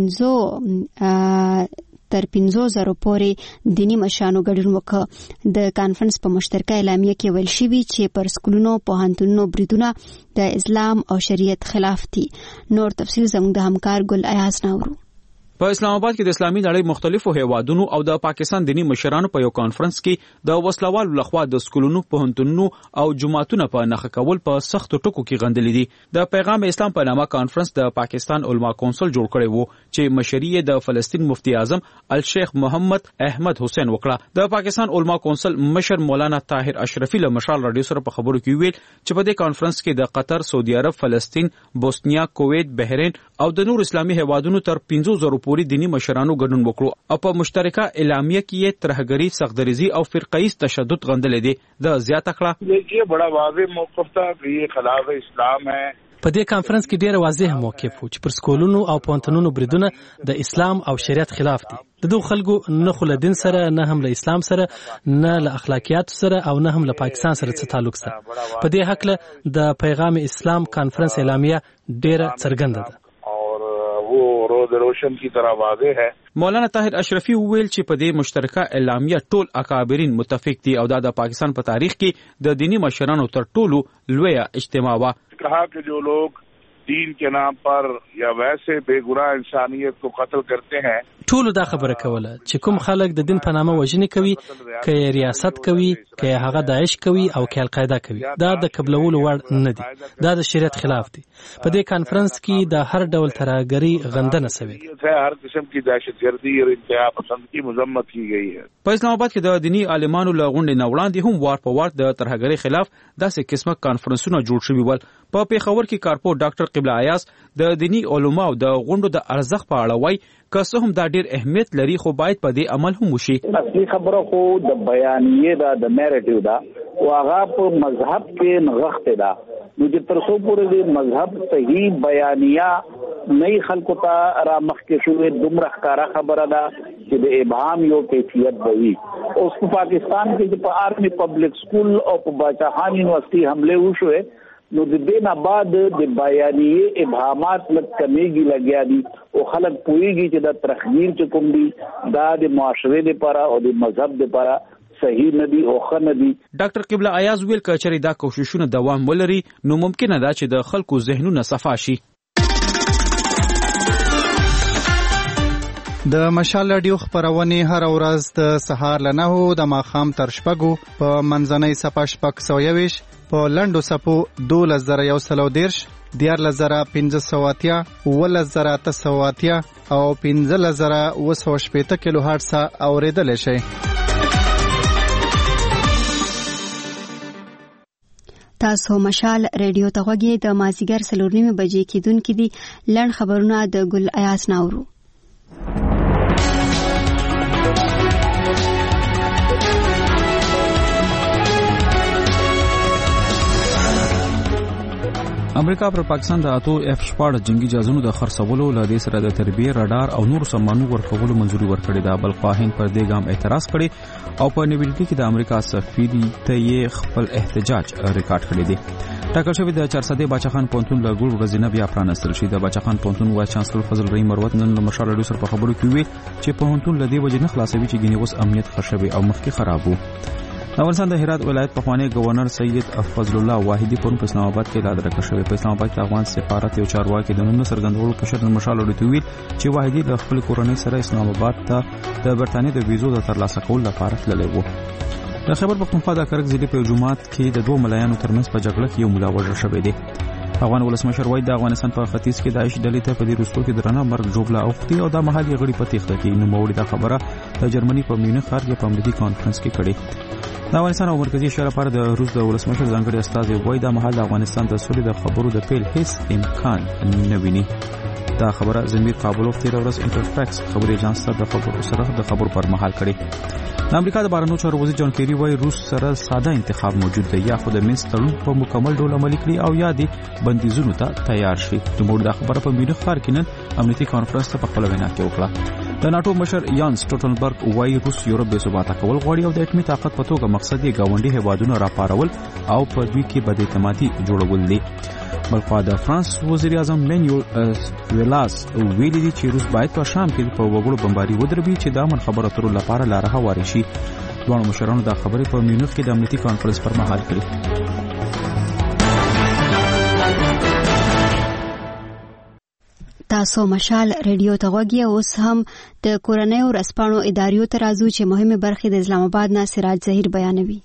پنځو تر پنځو زرو پورې دینی مشرانو ګډون وکړ. د کانفرنس په مشترکه اعلامیه کې ویل شوی چې پر سکولونو پوهنتونونو بریدونه د اسلام او شریعت خلاف دي. نور تفصیل زموږ د همکار ګل ایاز ناورو. په اسلام آباد کې د اسلامي نړۍ مختلفو هیوادونو او د پاکستان دینی مشرانو په یو کانفرنس کې د وسلوالو لخوا د سکولونو پوهنتونونو او جماعتونو په نخښه کول په سخت ټکو کې غندلې دي. د پیغام اسلام په نامه کانفرنس د پاکستان علما کونسل جوړ کړی وو چې مشري د فلسطین مفتی اعظم الشیخ محمد احمد حسین وکړه. د پاکستان علما کونسل مشر مولانا طاهر اشرفی له مشال رادیو سره په خبرو کې ویل چې په دې کانفرنس کې د قطر، سعودي عرب، فلسطین، بوسنیا، کویت، بحرین او د نور اسلامي هیوادونو تر پنځو زرو پورې دینی مشرانو ګډون وکړو او په مشترکه اعلامیه کې یې ترهګری، سختدریزي او فرقه‌ایز تشدد غندلې دي. د زیاته کړه لیکي بڑا واضح موقف تھا کہ یہ خلاف اسلام ہے. په دې کانفرنس کې ډېر واضح موقف و چې پر سکولونو او پوهنتونونو بریدونه د اسلام او شریعت خلاف دي. د دوه خلکو نه خو له دین سره، نه هم له اسلام سره، نه له اخلاقیات سره او نه هم له پاکستان سره څه تعلق سره. په دې حق له د پیغام اسلام کانفرنس اعلامیه ډېر څرګنده ده. وہ روز روشن کی طرح واضح ہے. مولانا طاهر اشرفی ویل چې په دې مشترکه اعلامیه ټول اکابرین متفق دي او دا د پاکستان په تاریخ کې د دینی مشرانو تر ټولو لویه اجتماع وا. کہا کہ جو لوگ دین کے نام پر یا ویسے بے گناہ انسانیت کو قتل کرتے ہیں ټول دا خبره کوله چې کوم خلک د دین په نامه وژنې کوي، که ریاست کوي، که هغه داعش کوي او که القاعده کوي، دا د قبلولو وړ نه دي. دا د شریعت خلاف دي. په دې کانفرنس کې د هر ډول ترهګرۍ غندنه شوې ده. هر قسم کی دهشتګردي او انتها پسندي مذمت کی گئی ہے. په اسلام آباد کې د دینی عالمانو له غونډې نه وړاندې هم وار په وار د ترهګرۍ خلاف داسې قسمه کانفرنسونه جوړ شوي ول. په پیښور کې کارپور ډاکټر قبله ایاز د دینی علماء او د غونډو د ارزښت په اړه وایي که څه هم دا ډېر اهمیت لري خو باید په دې عمل هم وشي. اصلي خبره خو د بیانیه دا د نیریټیو دا او هغه په مذهب کې نغښته ده. نو چې تر څو پورې د مذهب صحیح بیانیه نه خلکو ته را مخکې شوې دومره ښکاره خبره ده چې د ابهام یو کیفیت به وي. اوس په پاکستان کې په آرمي پبلک سکول او په باچاخان یونیورسيټي حمله وشوه نو د دې نه بعد د بیانیه ابهامات لږ کمیږي لګیا دي او خلک پوهیږي چې د ترخیر چې کوم دي دا د معاشره لپاره او د مذهب لپاره صحیح نه دي او ښه نه دي. ډاکټر قبله ایاز ویل کچري دا کوششونه دوام ولري نو ممکنه ده چې د خلکو ذهنونه صفا شي. د مشال رادیو خبرونه هر ورځ د سهار له نهو د ماښام تر شپږو په منځنۍ صفه شپږ سوه یوویشت په لنډو صفو دولس زره یو سل او دېرش دیارلس زره پنځه سوه اتیا اوولس زره اته سوه اتیا او پنځلس زره اوه سوه شپېته کیلو هرټز اورېدلی شئ. تاسو مشال رادیو ته غوږی د مازیګر څلور نیمې بجې کېدونکي دي. لنډ خبرونه د ګل ایاز ناورو. امریکا پر پاکستان د اتو اف شپږ جنگي جهازونو د خرڅولو لدې سره د تربیه رادار او نور سامانونو ورکولو منځوري ورکړې ده. بل خواهین پر دې ګام اعتراض کړي او په نیویلټي کې د امریکا سفیر ته یې خپل احتجاج ریکارډ کړی دی. ټاکل شوی د چارسده باچا خان پونتون له ګل ورځې بیا پرانستل شي. د باچا خان پونتون وایس چانسلر فضل رحیم مروت نن له مشال رادیو سره په خبرو کې ویل چې پونتون لدې وجه نه خلاصوي چې ګینه اوس امنیت خرشوي او مخکې خراب وو. افغانستان د هرات ولایت پخوانی گورنر سید فضل الله واحدی پرون په اسلام آباد کې اعلان درکړ شوی. په اسلام آباد کې افغان سفارت یو چارواکي د نن سرګندولو په شرط مشال رادیو ویل چې واحدی د خپل کورنۍ سره اسلام آباد ته د برتانیې د ویزو د ترلاسه کولو لپاره تللی و. د خیبر پختونخوا د کرک ضلع په جمعات کې د دوه ملایانو ترمنځ په جګړه کې یو ملا وژل شوی دی. افغان ولسمشر وایي د افغانستان په ختیځ کې داعش ډلې ته په دې وروستو کې درنه مرګ جوړه اوختي او د محلي غړي په تخته کې نو موړي دا خبره د جرمني په میونخ ښار کې په امنیتي کانفرنس کې کړې. د افغانستان او مرکزی اشاره لپاره د روس د ولسمشر ځانګړي استازي وایي د محل افغانستان د سولې د خبرو د پیل هیڅ امکان نه ویني. دا خبره زمیر قابلوف تیر ورځ انټرفیکس خبري اژانس ته د خبرو سره د خبرو پر مهال کړي. د امریکا د بهرنیو چارو وزیر جان کیری وایي روس سره ساده انتخاب موجود دی، یا خو د مینس تړون په مکمل ډول عملي کړي او یا د بندیزونو ته تیار شي. د موږ د خبره په میونخ ښار کې نن امنیتي کانفرنس ته په خپل وینا کې وکړه. د ناتو مشر یان سټولټنبرګ وایي روس یورپ بې ثباته کول غواړي او د اټومي طاقت په توګه مقصد یې ګاونډي هیوادونه راپارول او په دوی کې بد اعتمادي جوړول دي. بلخوا د فرانس وزیر اعظم مینیو ویلاس ویلي دي چې روس باید په شام کې په وګړو بمباري ودربي چې د امن خبرو اترو لپاره لاره هواري شي. دوه مشرانو د خبرې په میونخ کې د امنیتي کانفرنس پر مهال کړی. تاسو مشال رادیو ته غوږی اوس هم د کورنۍ ورسپانو اداریو ته راځو چې مهمه برخه د اسلام آباد نه سراج ظهیر بیانوي.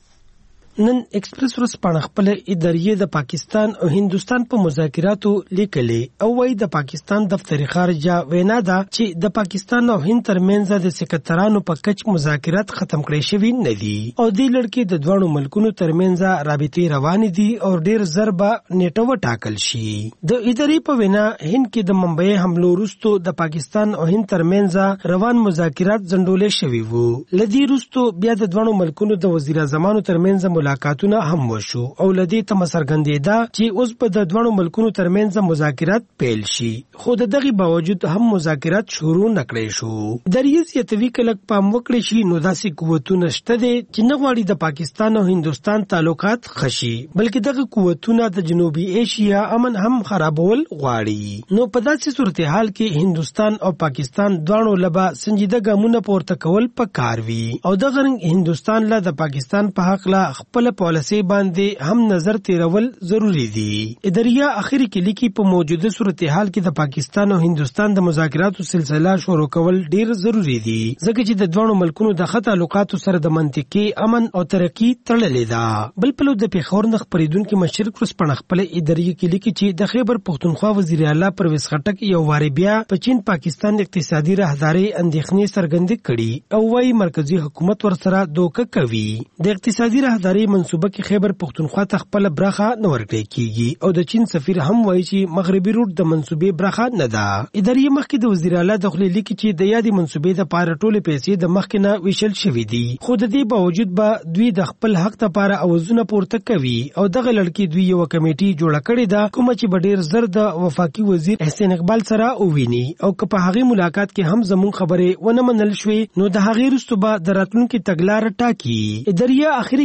نن ایکسپریس ورځپاڼه خپل ادارې د پاکستان او هندستان په مذاکراتو لیکلې او وايي د پاکستان دفتر خارجه وینا ده چې د پاکستان او هند ترمنځ د سکترانو په کچ مذاکرات ختم کړي شوي نه دي او د لړکې د دوه ملکونو ترمنځ رابطې روانې دي او ډېر ضربه نیټه وټاکل شي. د ادارې په وینا هند کې د ممبئی حملو وروسته د پاکستان او هند ترمنځ روان مذاکرات ځنډول شوي وو. لدی وروسته بیا د دوه ملکونو د وزیر اعظمانو ترمنځ ملاقاتونه هم وشو او لدی ته مسرګندېدا چې اوس په د دوه ملکونو ترمنځ مذاکرات پیل شي، خو د دغه باوجود هم مذاکرات شروع نکړي شو. دریز یتوی کلک پام وکړي شي نو داسې قوتونه شته دي چې نه غواړي د پاکستان او هندستان تعلقات خشي، بلکې دغه قوتونه د جنوبي ایشیا امن هم خرابول غواړي. نو په داسې صورتحال کې هندستان او پاکستان دواړو لبا سنجیده ګامونه پورته کول پکار وي او د غرنګ هندستان له د پاکستان په حق لا خپل پالیسي باندې هم نظر تیرول ضروری دي. اداریا اخیری کې لیکي په موجوده صورتحال کې د پاکستان او هندستان د مذاکراتو سلسله شروع کول ډیر ضروری دي ځکه چې د دوه ملکونو د خط تعلقاتو سره د منطقي امن او ترقی تړلې ده. بل په لور د پیښور نخ پریدونکو مشرق ورسپڼ خپل ادارې کې لیکي چې د خیبر پختونخوا وزیر اعلی پرویز خټک یو واری بیا په چین پاکستان اقتصادي راهداري اندېښنې څرګندې کړي او وايي مرکزی حکومت ورسره دوکه کوي. د اقتصادي راهداري منصوبه کې خیبر پختونخوا ته خپل برخه نه ورکړي کیږي او د چین سفیر هم وایي چې مغربي روټ د منصوبې برخه نه ده. ادارې مخکې د وزیر اعلی داخلي لیکي چې د یادې منصوبې د پاره ټولې پیسې د مخکې نه ویشل شوې دي، خو د دې باوجود به دوی د خپل حق لپاره اوازونه پورته کوي او دغه لړکې دوی یو کمیټي جوړه کړې ده کوم چې به ډېر زر د وفاقي وزیر احسان اقبال سره وویني او که په هغه ملاقات کې هم زموږ خبرې ونه منل شوې نو د هغې وروسته به د راتلونکي تګلاره ټاکي. ادارې اخري کې لیکي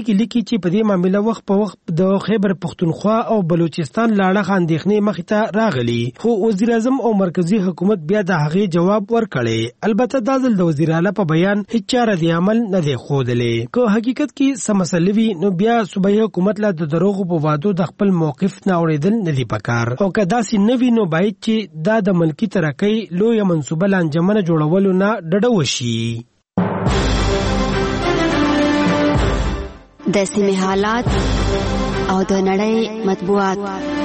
چې په دې معاملې وخت په وخت د خیبر پختونخوا او بلوچستان لاړه اندېښنې مخې ته راغلي، خو وزیر اعظم او مرکزی حکومت بیا د هغې جواب ورکړی. البته دا ځل د وزیر اعلی په بیان هیڅ چاره د عمل نه دی ښودلی. که حقیقت کې څه مسله وي نو بیا صوبایي حکومت له د دروغو په وعدو د خپل موقف نه اورېدل نه دي پکار، او که داسې نه وي نو باید چې دا د ملکي ترقۍ لویه منصوبه له انجمنه جوړولو نه ډډه وشي. د سیمې حالات او د نړۍ مطبوعات.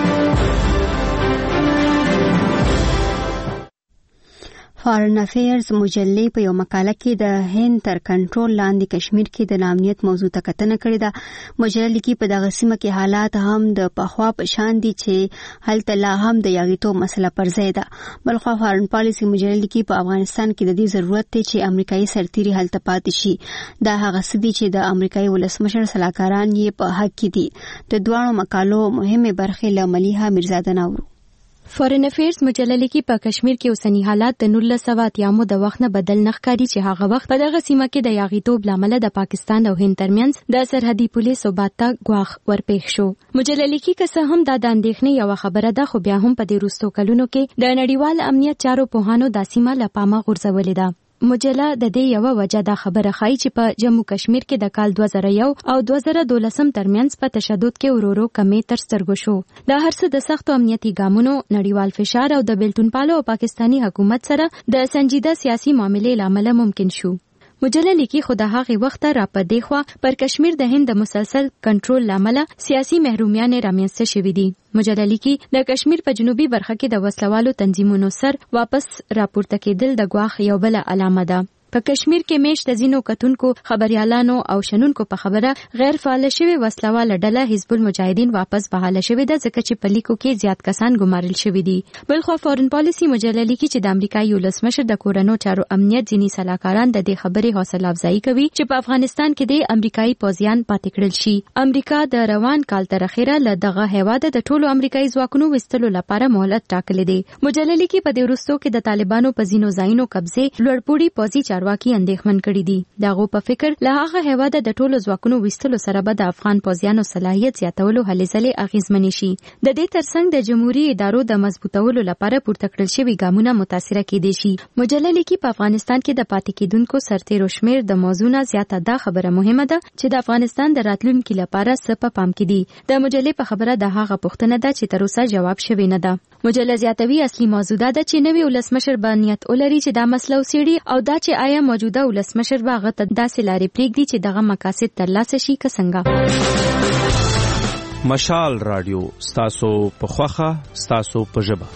فارن افیرز مجلې په یو مقاله کې د هند تر کنټرول لاندې کشمیر کې د نامنیت موضوع ته کتنه کړې ده. مجله لیکي په دغه سیمه کې حالات هم د پخوا په شان دي چې هلته لا هم د یاغیتوب مسله پر ځای ده. بلخوا فارن پالیسي مجله لیکي په افغانستان کې د دې ضرورت دی چې امریکایي سرتیري هلته پاتې شي. دا هغه څه دي چې د امریکایي ولسمشر سلاکاران یې په حق کې دي. د دواړو مقالو مهمه برخې له ملیحه میرزاده ناورو. فارن افیرز مجله لیکي په کشمیر کې اوسنی حالات د نولس سوه اتیامو د وخت نه بدل نه ښکاري چې هغه وخت په دغه سیمه کې د یاغیتوب لامل د پاکستان او هند ترمنځ د سرحدي پولیس ثبات ته ګواښ ورپېښ شو. مجله لیکي که څه هم دا د اندېښنې یوه خبره ده، خو بیا هم په دې وروستو کلونو کې د نړیوال امنیت چارو پوهانو دا سیمه له پامه غورځولې ده. مجله د دې یوه وجه دا خبره ښایي چې په جموں کشمیر کې د کال دوه زره یو او دوه زره دولسم ترمنځ په تشدد کې ورو ورو کمې تر سترګو شو. دا هر څه د سختو امنیتي ګامونو، نړیوال فشار او د بیلتونپالو او پاکستاني حکومت سره د سنجیده سیاسي معاملې له امله ممکن شو. مجله لیکي خو د هغې وخته را په دې خوا پر کشمیر د هند د مسلسل کنټرول له امله سیاسي محرومیانې رامنځته شوې دي. مجله لیکي د کشمیر په جنوبي برخه کې د وسلوالو تنظیمونو سر واپس راپورته کېدل د ګواښ یو بله علامه ده. په کشمیر کې میشت د ځینو کتونکو، خبريالانو او شنونکو په خبره غیر فعال شوی وسلواله ډله حزب المجاهدین واپس بحاله شوې ده، ځکه چې په لیکو کې زیات کسان ګمارل شوي دي. بلخوا فارن پالیسي مجله لیکي چې د امریکایي ولسمشر د کورنو چارو امنیت ځینې سلاکاران د دې خبرې حوصله افزایي کوي چې په افغانستان کې د امریکایي پوځیان پاتې کړل شي. امریکا د روان کال تر اخره له دغه هیواده د ټولو امریکایي ځواکونو وستلو لپاره مهلت ټاکلې دی. مجله لیکي په دې وروستو کې د طالبانو په ځینو ځایونو قبضې لوړپوړي پوځي چارواکي اندېښمن کړي دي. دغه په فکر له هغه هیواده د ټولو ځواکونو وستلو سره به د افغان پوځیانو صلاحیت زیاتولو هلې ځلې اغیزمنې شي. د دې ترڅنګ د جمهوریت ادارو د مضبوطولو لپاره پورته کړل شوي ګامونه متاثره کېدای شي. مجله لیکي په افغانستان کې د پاتې کېدونکو سرتیرو شمیر د موضوع نه زیاته دا خبره مهمه ده چې د افغانستان د راتلونکي لپاره څه په پام کې دي. د مجلې په خبره د هغه پوښتنه ده چې تر اوسه جواب شوی نه ده. مجله زیاتوي اصلي موضوع ده چې نوی ولسمشر به نیت ولري چې دا مسله وڅېړي او دا چې آیا موجوده ولسمشر به هغه ته داسې لارې پرېږدي چې دغه مقاصد ترلاسه شي که څنګه. مشال رادیو ستاسو په خوښه، ستاسو په ژبه.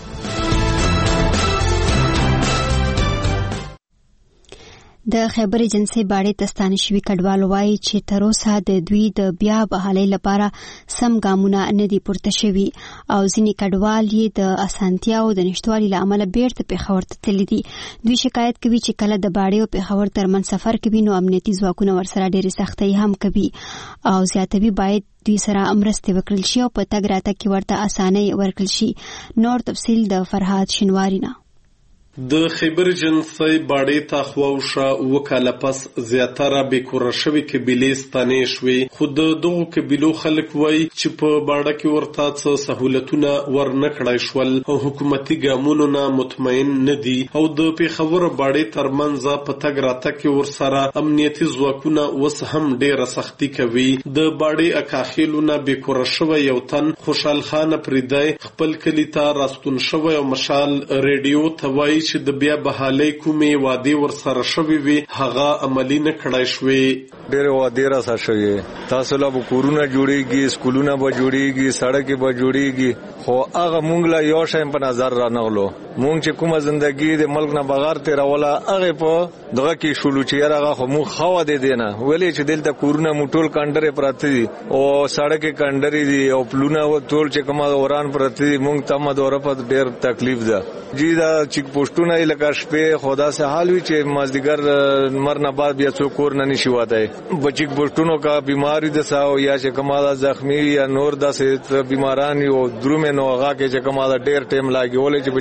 د خیبر ایجنسی باندې تستانه شوی کډوال وایي چې تر اوسه د دوی د بیا بحالۍ لپاره سم ګامونه نه دي پورته شوي او ځینې کډوال یې د اسانتیاو د نشټوالي له امله بیرته پېښور ته تللي دي. دوی شکایت کوي چې کله د باړې او پېښور ترمنځ سفر کوي نو امنیتي ځواکونه ورسره ډېرې سختۍ هم کوي او زیاتوي باید دوی سره مرستې وکړل شي او په تګ راتګ کې ورته اسانۍ ورکړل شي. نور تفصیل د فرهاد شینواری نه. د خیبر ایجنسی باډې ته خواوشه اوه کاله پس زیاتره بېکوره شوې قبیلې ستانې شوې، خو د دغو قبیلو خلک وایي چې په باډه کې ورته څه سهولتونه ورنه کړای شول او حکومتي ګامونو نه مطمئن نه دي او د پېښور باډې ترمنځ په تګ راتګ کې ورسره امنیتي ځواکونه اوس هم ډېره سختي کوي. د باډې اکاخیلو نه بېکوره شوی یو تن خوشحال خان پریدی خپل کلي ته راستون شوی او مشال ریډیو ته وایي چې د بیا بحالۍ کومې وعدې ورسره شوې وي هغه عملي نه کړای شوې. ډېرې وعدې راسره شوې، تاسو له به کورونه جوړېږي، سکولونه به جوړېږي، سړکې به جوړېږي، خو هغه موږ له یو شی په نظر رانغلو. موږ چې کومه زندګي د ملک نه بغیر تېروله هغې په دغه کې شولو چې یاره هغه خو موږ ښه وعدې دی نه ولې چې دلته کورونه مو ټول کنډرې پراته دي او سړکې کنډرې دي او پلونه ټول چې کومه وران پراته دي. موږ ته مدوره په ډېر تکلیف ده. جی دا چیک پوسټونه یې لکه شپې خو داسې حال وي چې مازدیګر لمر نه بعد بیا څوک کور نه نشي وتی. په چیک پوسټونو کا بیماري د ساو یا چې کومه زخمي یا نور داسې بیماران او درومې نو هغه کې چې کومه ډېر ټایم لاګي ولې چې په چیک پوسټ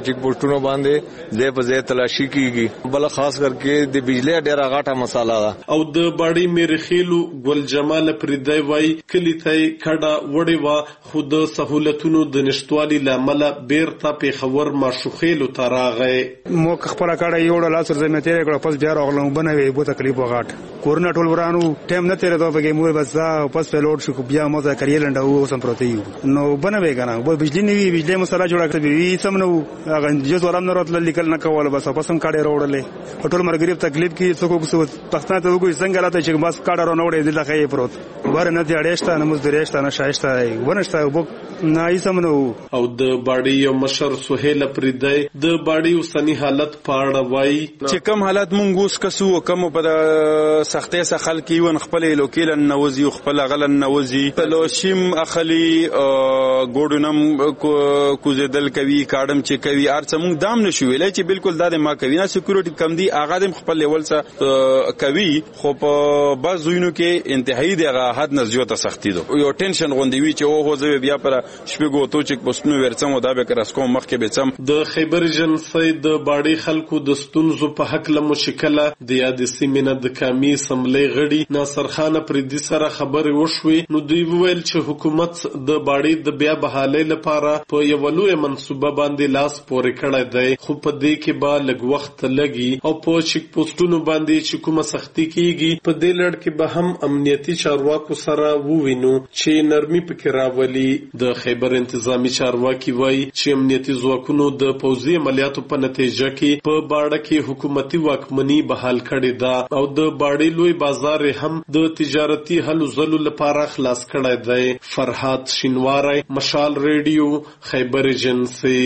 پوسټونو باندې ځای په ځای تلاشي کیږي. بل خاص کرکه د بجلی ډیره غاټه مساله ده. او د باډي میرخیلو ګل جمال پردای وای کلی ته کډه وړي وا خود سہولتونو د نشټوالي لامل بیرته په خبر ماشوخیلو تراغه مو خپل کډه یو ډول اثر زمې تیرې کړ پس بیا راغلم بنوي بو تکلیف وغاټ کورنا ټول ورانو ټیم نه تیرې دوه بګې مو بس دا پس په لوډ شو بیا مو ځا کړی لنډه و سم پروتې نو بنوي کنه به بجلی نیوي بجلی مسله جوړه کړې وی سم نو هغه جو ورام نه راتل لیکل نه کول بس پسم کډه راوړلې ټول مرګریب تکلیف کې څوک څه پښتنه ته وګوري څنګه راته چې بس کډه را نوړې دلته خې پروت ور نه دی اړېشته نه مز درېشته نه شایسته ونشته وب نه ایسم نو او د باډي یو مشر سهیل پردای د باډي وسنی حالت پاړه وای چې کم حالت مونږ اوس کسو کم په سختۍ سره خلک یو خپل لوکیل نوځي خپل غلن نوځي لوشیم اخلي ګوډونم کوزدل کوي کاډم چې کوي ارڅ مونږ دام نشو ویلای چې بالکل دا ما کوي نه سکیورټي کم دی اغه د خپل لیول سره کوي خو په بعض زوینو کې انتهایی دغه حد نه زیاته سختی ده یو ټینشن غوندي وی چې او هو بیا پر شپږو تو چې پښتنو ورڅم دا به کراس کوم مخ کې بچم د خیبر جنسي د باډي خلکو د ستونزو په حق له مشکله د یاد سیمینه د کامی سملې غړي ناصر خان پردي سره خبرې وشوي نو دوی ویل چې حکومت د باډي د بیا بحالۍ لپاره په یو لوی منصوبه باندې لاس پورې کړی دی خو په دې کې به لږ وخت لګي او په چک پوسټونو باندې چې کومه سختی کیږي په دې لړ کې به هم امنیتي چارواکو سره ووینو چې نرمي پکې راولي. د خیبر انتظامی چارواکي وایي چې امنیتي ځواکونو د پوځي عملیاتو په نتیجه کې په باډه کې حکومتي واکمني بحال کړې ده او د باډي لوی بازار هم د تجارتي هلو ځلو لپاره خلاص کړی دی. فرحات شینواری، مشال ریډیو، خیبر ایجنسی.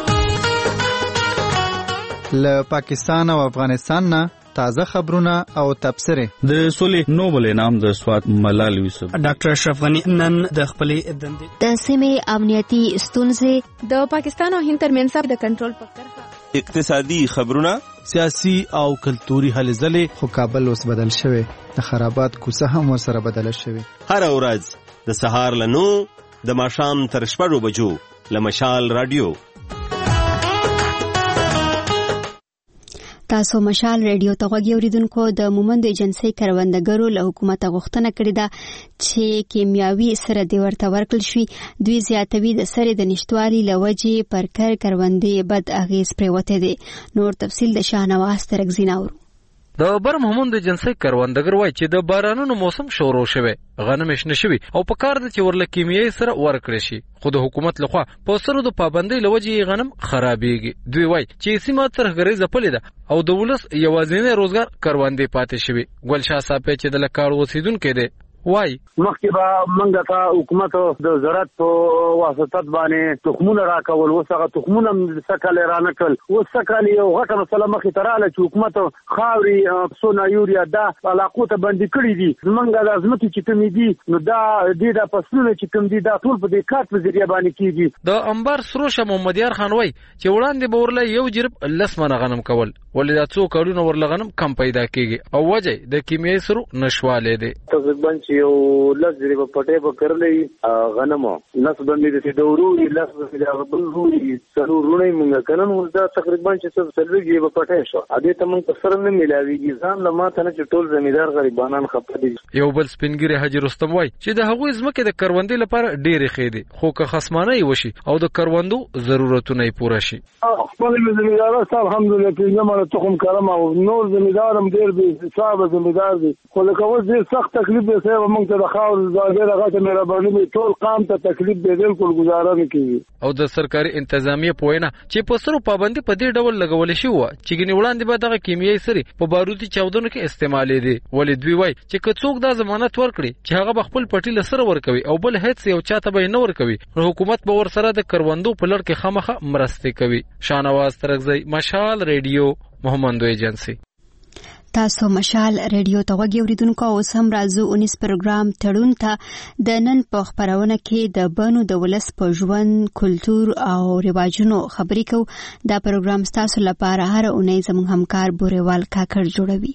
له پاکستان او افغانستان نه تازه خبرونه او تبصره. د سولې نوبل انعام د سوات ملال یوسف ډاکټر اشرف غنی نن د خپلې دندې د سیمې امنیتي ستونزې د پاکستان او هند ترمنځ د کنټرول په کرښه اقتصادي خبرونه سیاسي او کلتوري هلې ځلې خو کابل اوس بدل شوی د خرابات کوڅه هم ورسره بدل شوی. هر ورځ د سهار له نو د ماښام تر شپږو بجو له مشال رادیو. تاسو مشال ریډیو ته غوږی اوریدونکو د مومند ایجنسی کروندګرو له حکومت غوښتنه کړې ده چې کیمیاوي سره د ورته ورکړل شي. دوی زیاتوي د سره د نشټوالي لوجې پر کر کروندې بد اغیز پریوته دي. نور تفصیل د شاهنواز ترکزی ناورو. د بر محمود ایجنسی کروندګر وای چې د بارانونو موسم شروع شوه غنم شنه شوی او په کار د چې ورله کیمیاوي سره ورکړي شي خو د حکومت لخوا په سره د پابندۍ لوجې غنم خرابېږي. دوی وای چې سیمه ترغري زپلې ده او د ولس یوازینی روزګار کروندې پاتې شوی. ګلشاه صاحب چې د لکار وسیدونکو دی وای مخکې به منګه ته حکومت د زراعت په واسطه باندې تخمونه راکول وسغه تخمونه سکهاله رانکل وسکهاله یو غټه مسله مخې تراله چې حکومت خاوري سونا یوریا دا علاقو ته باندې کړی دي منګه لازم چې کوم دي نو دا د د فصلونه چې کوم دي دا ټول په دې کار په ذریعہ باندې کیږي. د انبار سروش محمد یار خان وای چې وړاندې به ورله یو جرب لسمنه غنم کول ولې دا څو کارونه ورله غنم کم پیدا کیږي او وجه د کیمیاوي سرو نشواله دي. تقریبا یو لس دی په پټه په کړلې غنمو لس باندې د دورو لس د بلوري سرورونه موږ کنن دا تقریبا چې څه سلوي په پټه شو ا دې ته موږ سره نه ملاويږي ځان له ماته نه چې ټول زمیدار غریبانان خپه دي. یو بل سپینګری حاجی رستم وای چې د هغوی زمکه د کروندې لپاره ډېرې خېدي خو که خصمانه وشي او د کروندو ضرورتونه پوره شي. خپل زمیدار الحمدلله چې زموږ تخم کارم او نور زمیدارم ډېر به حساب زمیدار دي خو لکه اوس ډېر سخت تکلیف دی سه موږ ته د خاور ظاهر هغه ته مهرباني ټول قام ته تکلیف دی بالکل گزاره نه کیږي. او د سرکاري انتظامیه پوینه چې په سرو پابندي په دې ډول لګول شي و چې ګنې وړاندې به دغه کیمیاوي سری په بارودي چاودنو کې استعمالي دي ولې دوی وای چې کڅوک دا ضمانت ورکړي چې هغه به خپل پټي لسره ورکوي او بل هیڅ یو چاته به نه ورکوي نو حکومت به ورسره د کروندو په لړ کې خامخه مرسته کوي. شاهنواز ترکزی، مشال ریډیو، محمد ایجنسی. تاسو مشال ریډیو ته غوږی اوریدونکو اوس هم راځو اونیس پروګرام تړون ته د نن په خبرونه کې د بانو د ولس په ژوند کلتور او رواجونو خبرې کوو. دا پروګرام تاسو لپاره هر اونۍ زموږ همکار بوریوال کاکړ جوړوي.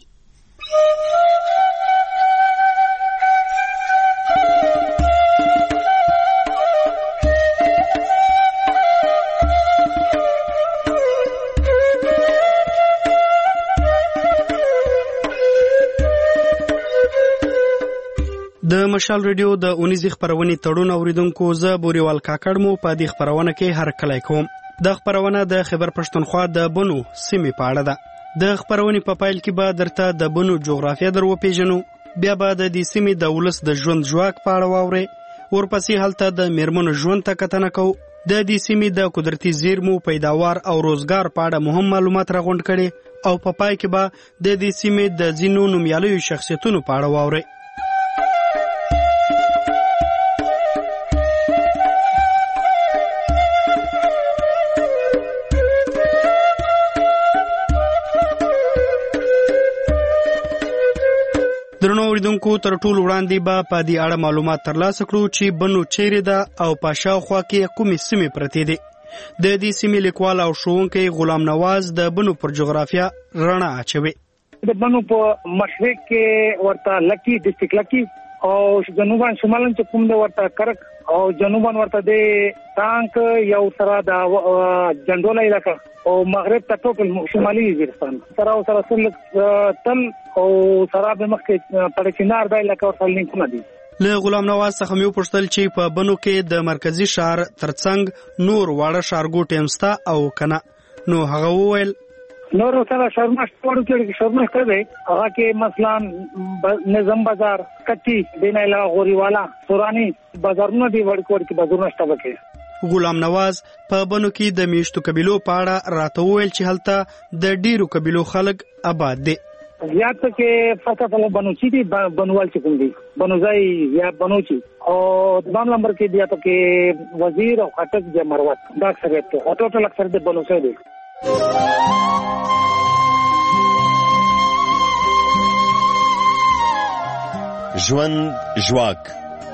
د مشال ریډیو د اونیزې خبرونې تړون اوریدونکو زه بوریوال کاکړ مو په دې خبرونه کې هر کله کوم. د خبرونه د خیبر پښتونخوا د بنو سیمې په اړه ده. د خبرونې په پایل کې به درته د بنو جغرافیه در وپیژنو، بیا به د دې سیمې د ولس د ژوند ژواک په اړه واورئ، ورپسې هلته د میرمنو ژوند ته کتنه کوو، د دې سیمې د قدرتي زیرمو پیداوار او روزګار په اړه مهم معلومات راغونډ کړي، او په پای کې به د دې سیمې د ځینو نومیالیو شخصیتونو په اړه واورئ. درنو اوریدونکو، تر ټولو وړاندې به په دې اړه معلومات ترلاسه کړو چې بنو چیرې ده او په شاوخوا کې کومې سیمې پرتې دي. د دې سیمې لیکوال او ښوونکی غلام نواز د بنو پر جغرافیه رڼا اچوي. د بنو په مشرق کې ورته لکی ډسټریکټ لکی او جنوبان شمالن چې کوم د ورته کرک او جنوبان ورته د تانک یو سره د جندوله علاقه او مغرب ته ټول شمالي وزیرستان سره او سره سل تل او سره به مخکې پړچینار د علاقه ورته لینکونه دي. له غلام نواز څخه مې وپوښتل چې په بنو کې د مرکزی ښار ترڅنګ نور واړه ښارګوټي هم شته او کنه، نو هغه وویل نور سره شرمښت وړو کې شرمښت دی، هغه کې مثلا نظام بازار، کتی، دینایلا، غوریوالا، سورانی بازارونه دی، وړ کوړ کې بازارونه شته وکړي. غلام نواز په بنو کې د میشتو قبیلو په اړه راته وویل چې هلته د ډیرو قبیلو خلک آباد دي. زیات کې فقط له بنوچي دي، بنوال چې کوم دي، بنوزای یا بنوچي، او دوام نمبر کې بیا ته کې وزیر او خټک د مروت دا اکثریت ته، او ټوټل اکثریت د بنوچي دي. ژوند ژواک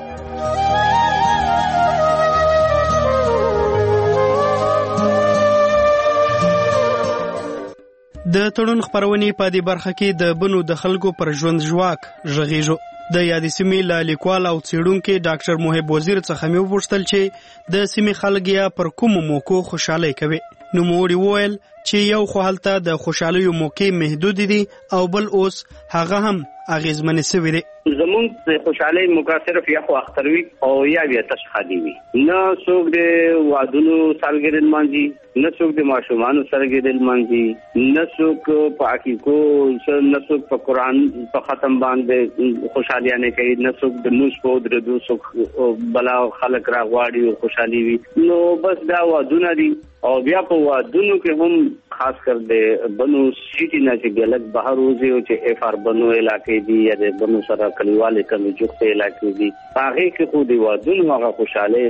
د تړون خبرونې په دې برخه کې د بنو د خلکو پر ژوند ژواک غږیږو. د یادې سیمې له لیکوال او څېړونکي ډاکټر محب وزیر څخه مې وپوښتل چې د سیمې خلک یې پر کومو موقعو خوشحالۍ کوي. نوموړي وویل چې یو خو هلته د خوشحالیو موقع محدود دي او بل اوس هغه هم اغیزمنې سوي دي. زمونږ د خوشحالۍ موقع صرف یا خو اختر وي او یا بیا تش خادي وي، نه څوک د وادونو سالګرد لمانځي، نه څوک د ماشومانو سالګرد لمانځي، نه څوک په عقیقو، نه څوک په قرآن په ختم باندې خوشحالیانې کوي، نه څوک د موس په درېدو څوک بلا خلک راغواړي او خوشحالي وي. نو بس دا وادونه دي، او بیا په وادونو کې هم خاص کر د بنو سیټي نه چې ګلک بهر وځي او چې اف ار بنو علاقې دي یا د بنو سره کلیواله کمی جوخته علاقې دي، هغه کې خو دی وادونو هغه خوشاله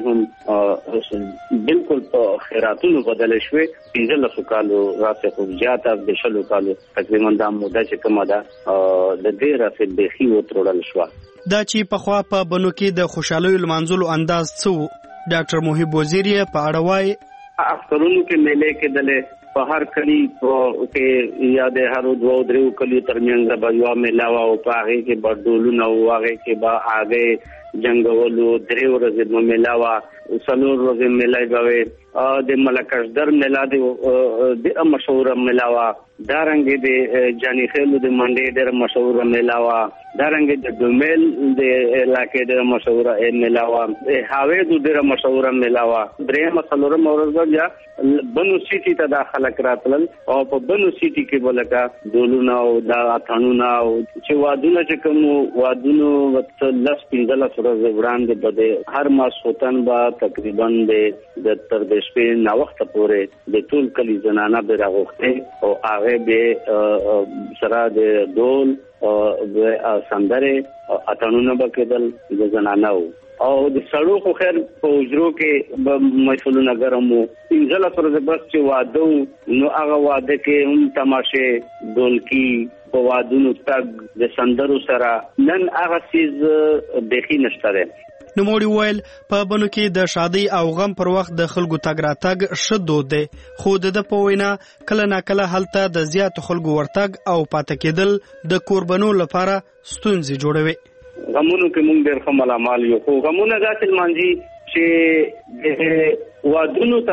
هم بالکل په خیراتونو بدل شوي. پنځه کالو راځي خو زیاته د شلو کالو تقریبا د موده چې کومه ده د دې راځي د خي وترول شو. دا چې په خوا په بنو کې د خوشالۍ لمانځلو انداز څو ډاکټر محب وزیر یې په اړه وایي. اخترونو کې میلې کې دلې په هر کلی کې یا د هر دوه درو کلی ترمنځ به یو میله او په هغه کې بردولونه او هغه کې به هغه جنگولو درې ورځې مو میله وا څلور ورځې میله به د ملکشدر میله د مشهور میله وا، دارنګ د جانی خیلو د منډې ډېر مشهور میله وا، دارنګ د دومیل د علاقې ډېر مشهور میله وا، هاوی د ډېر مشهور میله وا. درې مسلور مورز یا بنو سیټي ته داخله کړل او په بنو سیټي کې بلکا دولونه او دا اتانونه او چې وادونه چې کوم وادونو وت لس پنځله سره وړاندې بده هر ماس وطن با تقریبا د تر د شپې نا وخت پورې د ټول کلی زنانه به راغوخته او هغه به سره د دول او سندره اتانونه بکدل د زنانه او د سړو خو خیر په اجرو کې به مسولونه ګرمو انځله پر د بس چې واده نو هغه واده کې هم تماشه دولکی په وادونو تک د سندرو سره نن هغه چیز بخي نشته ده. نوموړي وویل په بنو کې د شادۍ او غم پر وخت د خلکو تګ راتګ ښه دود دی، خو د ده په وینا کله ناکله هلته د زیاتو خلکو ورتګ او پاتې کېدل د کوربنو لپاره ستونزې جوړوي. غمونو کې مونږ ډېر ښه ملامال یو، خو غمونه داسې لمانځي چې د وادونو ته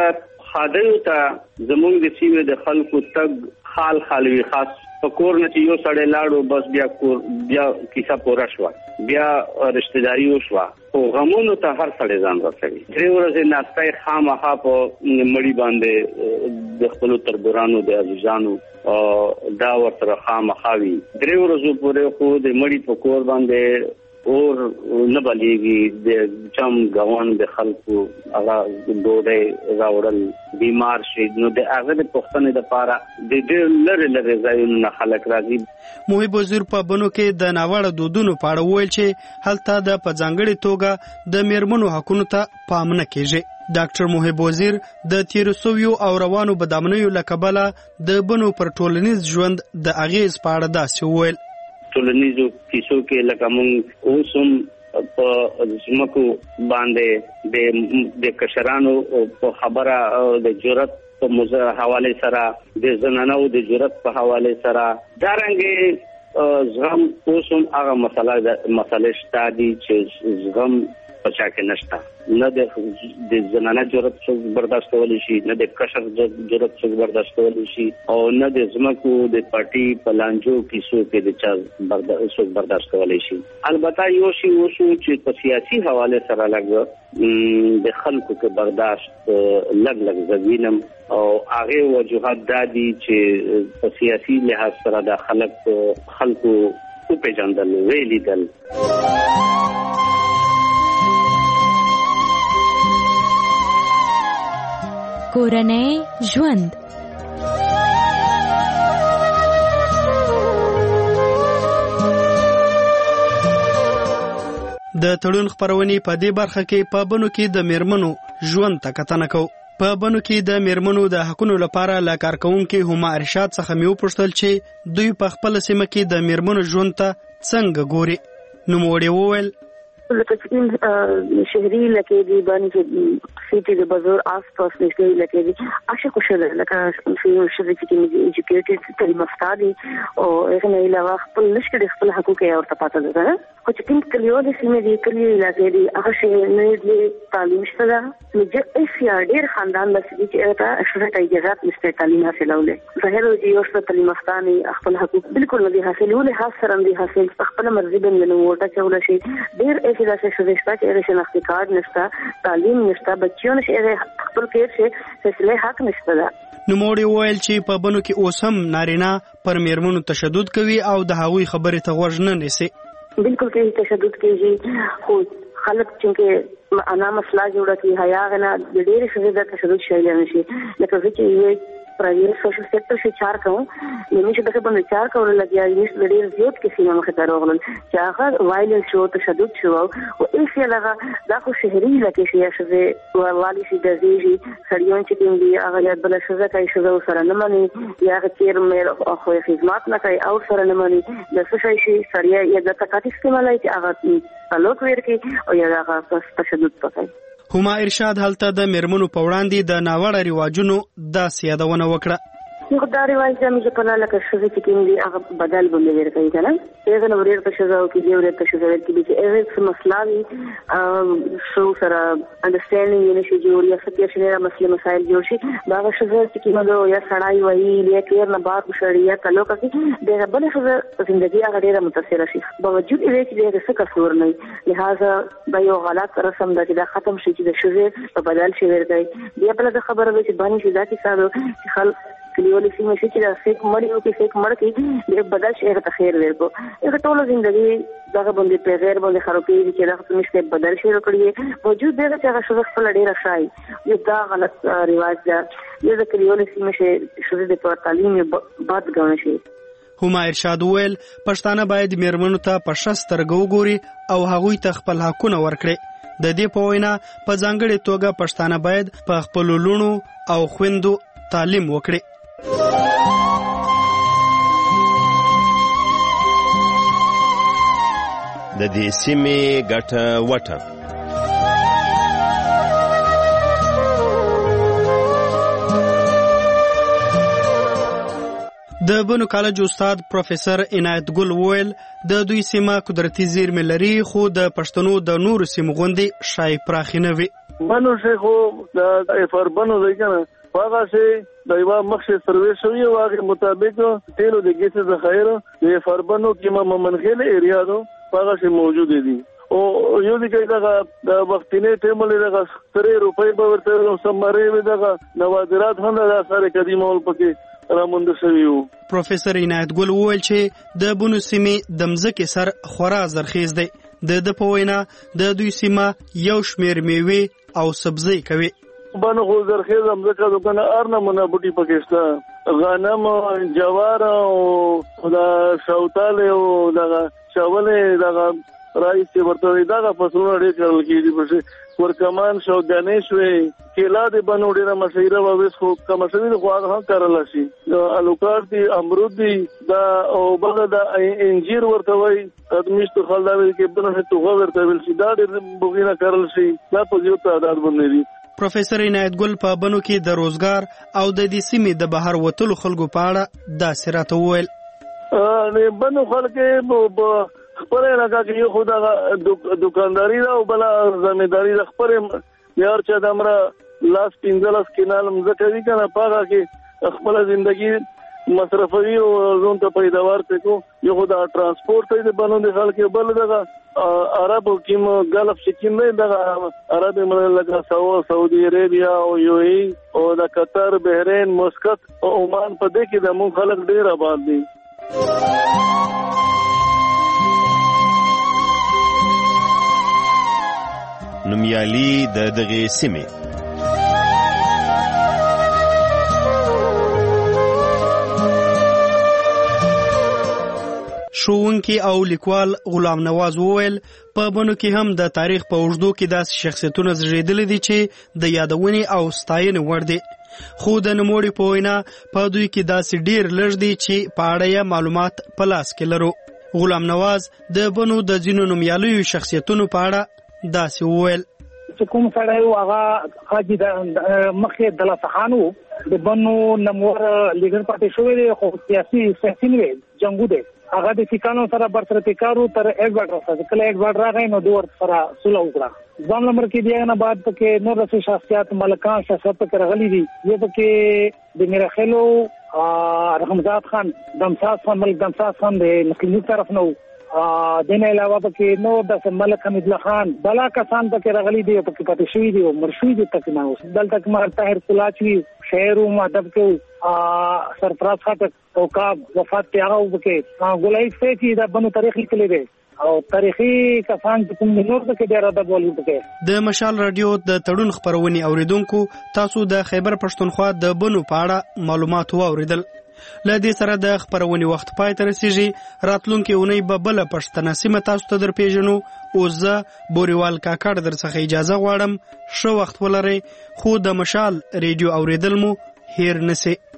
خادیو ته زمونږ د سیمې د خلکو تګ خال خالوي خاص په کور نه چې یو سړی لاړو بس بیا کور بیا کیسه پوره شوه بیا رشتہ داری وشوه او غمونو ته هر سړی ځان رسوي درې ورځې ناستای خامخا په مړی باندې د خپلو تربورانو د عزیزانو دا ورته خامخاوي درې ورځې پورې خو د مړی په کور باندې اور نه بلیږي د چم غوان د خلکو هغه ډوډۍ راوړل بیمار شي نو د هغه د پښتنې د پاره د ډېر لږ لږ ځایونو نه خلک راځي محب وزیر په بنو کې د ناوړه دودونو په اړه ویل چې هلته د په ځانګړي توګه د میرمنو حقونو ته پام نه کیږي ډاکټر محب وزیر د تیر سویو او روانو بدامنیو لکبله د بنو پر ټولنیز ژوند د اغیز په اړه داسې ویل ټولنیزو کیسو کې لکه مونږ اوسم په ځمکو باندې د د کشرانو په خبره د جرأت په موضوع حواله سره د زنانو د جرأت په حواله سره دارنګه زغم اوسم هغه مسله مسله شته دي چې زغم پچا کې نشته نه د زنانه جرأت څوک برداشت کولی شي نه د کشر جرأت څوک برداشت کولی شي او نه د زمکو د پارټي پلانجو کیسو کې د چا برداشت څوک برداشت کولی شي البته یو شی وشو چې په سیاسي حواله سره لګ د خلکو کې برداشت لګ لګ زوینم او هغه وجوهات دادي چې په سیاسي لحاظ سره د خلک خلکو په پیژندل ویلیدل کورنۍ ژوند د تړون خبرونې په دې برخه کې په بنو کې د میرمنو ژوند ته کتنه کو په بنو کې د میرمنو د حقونو لپاره لا کارکونکو هما ارشاد څخه میو پوښتل چې دوی په خپل سیمه کې د میرمنو ژوند ته څنګه ګوري نو موړي وویل لکه چې شهري لکه دی باندې سیټي د بازار آس پاس نشته لکه دی عاشق شول لکه شنو شوی چې ایجوکیټډ تعلیم ستادي او هغه نه علاوه خپل نشکړي خپل حقوق یې ورته پاتې ده خو چې کوم کلیو د سیمې دی کلیو علاقې دی هغه شی نه دی تعلیم شته نو چې ایس یا ډیر خاندان لسي چې هغه شرط اجازه نشته تعلیم حاصلوله ظاهر دی یو څه تعلیم ستاني خپل حقوق بالکل نه دي حاصلوله خاص سره دي حاصل خپل مرزي باندې ووټه چول شي ډیر چې داسې شوزشتا چې هغه شناختی کارت نشته تعلیم نشته بچیو نشه خپل کې څه فیصله حق نشته ده نو موړي ویل چې په بنو کې اوسم نارینه پر میرمنو تشدد کوي او د هغوی خبرې ته غوږ نه نیسي بالکل کې تشدد کیږي خو خلک چې انا مسله جوړه کی حیا غنا د ډېر څه د تشدد شایل نشي لکه چې پرایویټ سوشل سیکټر سے چار کوم نو چې دغه باندې چار کول لګیا یې د ډېر زیات کې سینما مخ ته راغلل چې هغه وایلنس شو تشدد شو او ایس یې لغه دا خو شهري لکه شي چې والي سي د دې سړیون چې کوم دی هغه یاد بل شزه کوي شزه سره نه مانی یا غیر مې خو خدمات نه کوي او سره نه مانی د څه شي سړیا یا د تکاتیس کې ملای چې هغه تعلق ورکی او یا هغه تشدد کوي هما ارشاد هلته د میرمنو په وړاندې د ناوړه رواجونو داسې یادونه وکړه یو دا رواج د موږ په لاره کې شوه چې کوم دی هغه بدل باندې ورکړي کنه هغه نو ورته په شزاو کې دی ورته په شزاو کې چې هغه څه مسله شو سره انډرستانډینګ یې نشي جوړ یا څه چې نه مسله مسائل جوړ شي دا شزاو چې کومه یا سړای وایي یا کیر نه بار شړیا کلو کې د بل شزاو ژوندۍ هغه ډیره متاثر شي باوجود یې چې دغه څه کسور نه لہذا دا یو غلط رسم ده چې دا ختم شي چې د شزاو په بدل شي ورکړي بیا بل خبره ده چې باندې شي دا کې ساده خل کلیوالي سیمه چې دا فیک مړ یو کې فیک مړ کې د بدل شي هغه خیر ورکو هغه ټول ژوندۍ دغه باندې په غیر باندې خرابې چې دا څه بدل شي ورکړي موجود دی چې هغه شخص خپل ډیر شای یو دا غلط رواج ده د کلیوالي سیمه چې شوه د تعلیم باد غوښ شي هما ارشاد ویل پښتانه باید میرمنو ته په شسترګو ګوري او هغوی ته خپل حقونه ورکړي د دې په وینا په ځانګړي توګه پښتانه باید په خپل لونو او خويندو تعلیم وکړي د دې سیمې ګټه وټه د بنو کالج استاد پروفیسور عنایت ګل وویل د دوی سیمه قدرتي زیرمې لري خو د پښتنو د نورو سیمو غوندې شای پراخې نه وي بنو شیخو د فربنو دی کنه هغه شی د یو مخشه سروې شوی او هغه مطابق تیلو د ګیس ذخایر د فربنو کې ممنخله ایریا دو هغه شی موجود دي او یو دي کې دا د وختینه ټیمل دغه ستري روپۍ به ورته سمره وي دغه نوادرات هم د سره قدیمه ول پکې راموند شوی وو. پروفیسور عنایت ګل وویل چې د بونو سیمې د مځکې سر خورا زرخیز دی. د د په وینا د دوی سیمه یو شمیر میوه او سبزی کوي. بانو خو زرخیز مځکه دغه ارنه مونږ بوټي پکېستا غنم جوار او دا شوتاله او دغه چاوله دغه رایس چې ورته دغه فصلونه ډېر کړل کېږي په ورکمان شو غنیش وي کېلا د بنو ډېر مشهوره وویس خو کوم څه خو هغه کارل شي الوکار دي امرود دي دا او بل دا انجیر ورته وي ادمیشت خلداوي کې بنه توغه ورته ویل شي دا ډېر بوګینه کارل شي دا په یو تعداد باندې دي. پروفیسور عنایت ګل په بنو کې د روزګار او د دې سیمې د بهر وتلو خلکو په اړه دا سراته وویل. ا بنو خلک خپل علاقه کې یو خدای دکانداری دا او بل زمینداری د خپل یار چې د امره لاس پینځلس کینال مزه کوي کنه پاګه کې خپل ژوندۍ مصرفوي او زون ته پیداوار کو یو خدای ترانسپورت ته باندې خلک بل دغه عربو کې غلف شکیم نه دغه عربي مملکت سعودي سعودي عربیا او یو ای او د قطر بحرین مسقط او عمان په دې کې د مون خلک ډیر آباد دي. نومیالي د دغه سیمې ښوونکي او لیکوال غلام نواز وویل په بنو کې هم د تاریخ په اوږدو کې داسې شخصیتونه زیږېدلي دي چې د یادونې او ستاینې وړ دي خو د نوموړي په وینا په دوی کې داسې ډیر لږ دي چې په اړه یې معلومات په لاس کې لرو. غلام نواز د بنو د ځینو نومیالیو شخصیتونو په اړه داسې وویل چې کوم سړی و هغه حاجي د مخې د لاسخانو د بنو نمور لیډر پاتې شوی دی خو سیاسي سیاسي نه جنگو دی هغه د سیکانو سره برسرتکارو تر ایډوارډ راځي کله ایډوارډ راغی نو دوه سره سوله وکړه ځم نمبر کې دی نه بعد پکې نور رسو شخصیت ملکان شخصیت پکې راغلي دي یو پکې د میرخلو رحمزاد خان دمساز خان ملک دمساز خان د مسلمانو طرف نو دنه علاوه پکې نو د ملک حمید الله خان بلا کسان پکې راغلي دي پکې پاتې شوی دي او مرشوی دي تک نه اوس دلته کومه طاهر کلاچوي شعر او ادب کې سرفراز خاطر او کا وفات کې هغه پکې ګولای فیکی دا بنو تاریخ لیکلي دي او تاریخي کسان چې کوم نور پکې ډیر ادب ولې پکې. د مشال رادیو د تړون خبرونې اوریدونکو تاسو د خیبر پښتونخوا د بنو په اړه معلومات واوریدل. لدې سره د خبرونې وخت پای ته رسیږي. راتلونکي اونۍ به بل پښتنه سیمه تاسو ته در پیژنو او زه بوريوال کاکړ در څخه اجازه غواړم. ښه وخت ولرئ خو د مشال ریډیو اوریدل مو هیر نسی.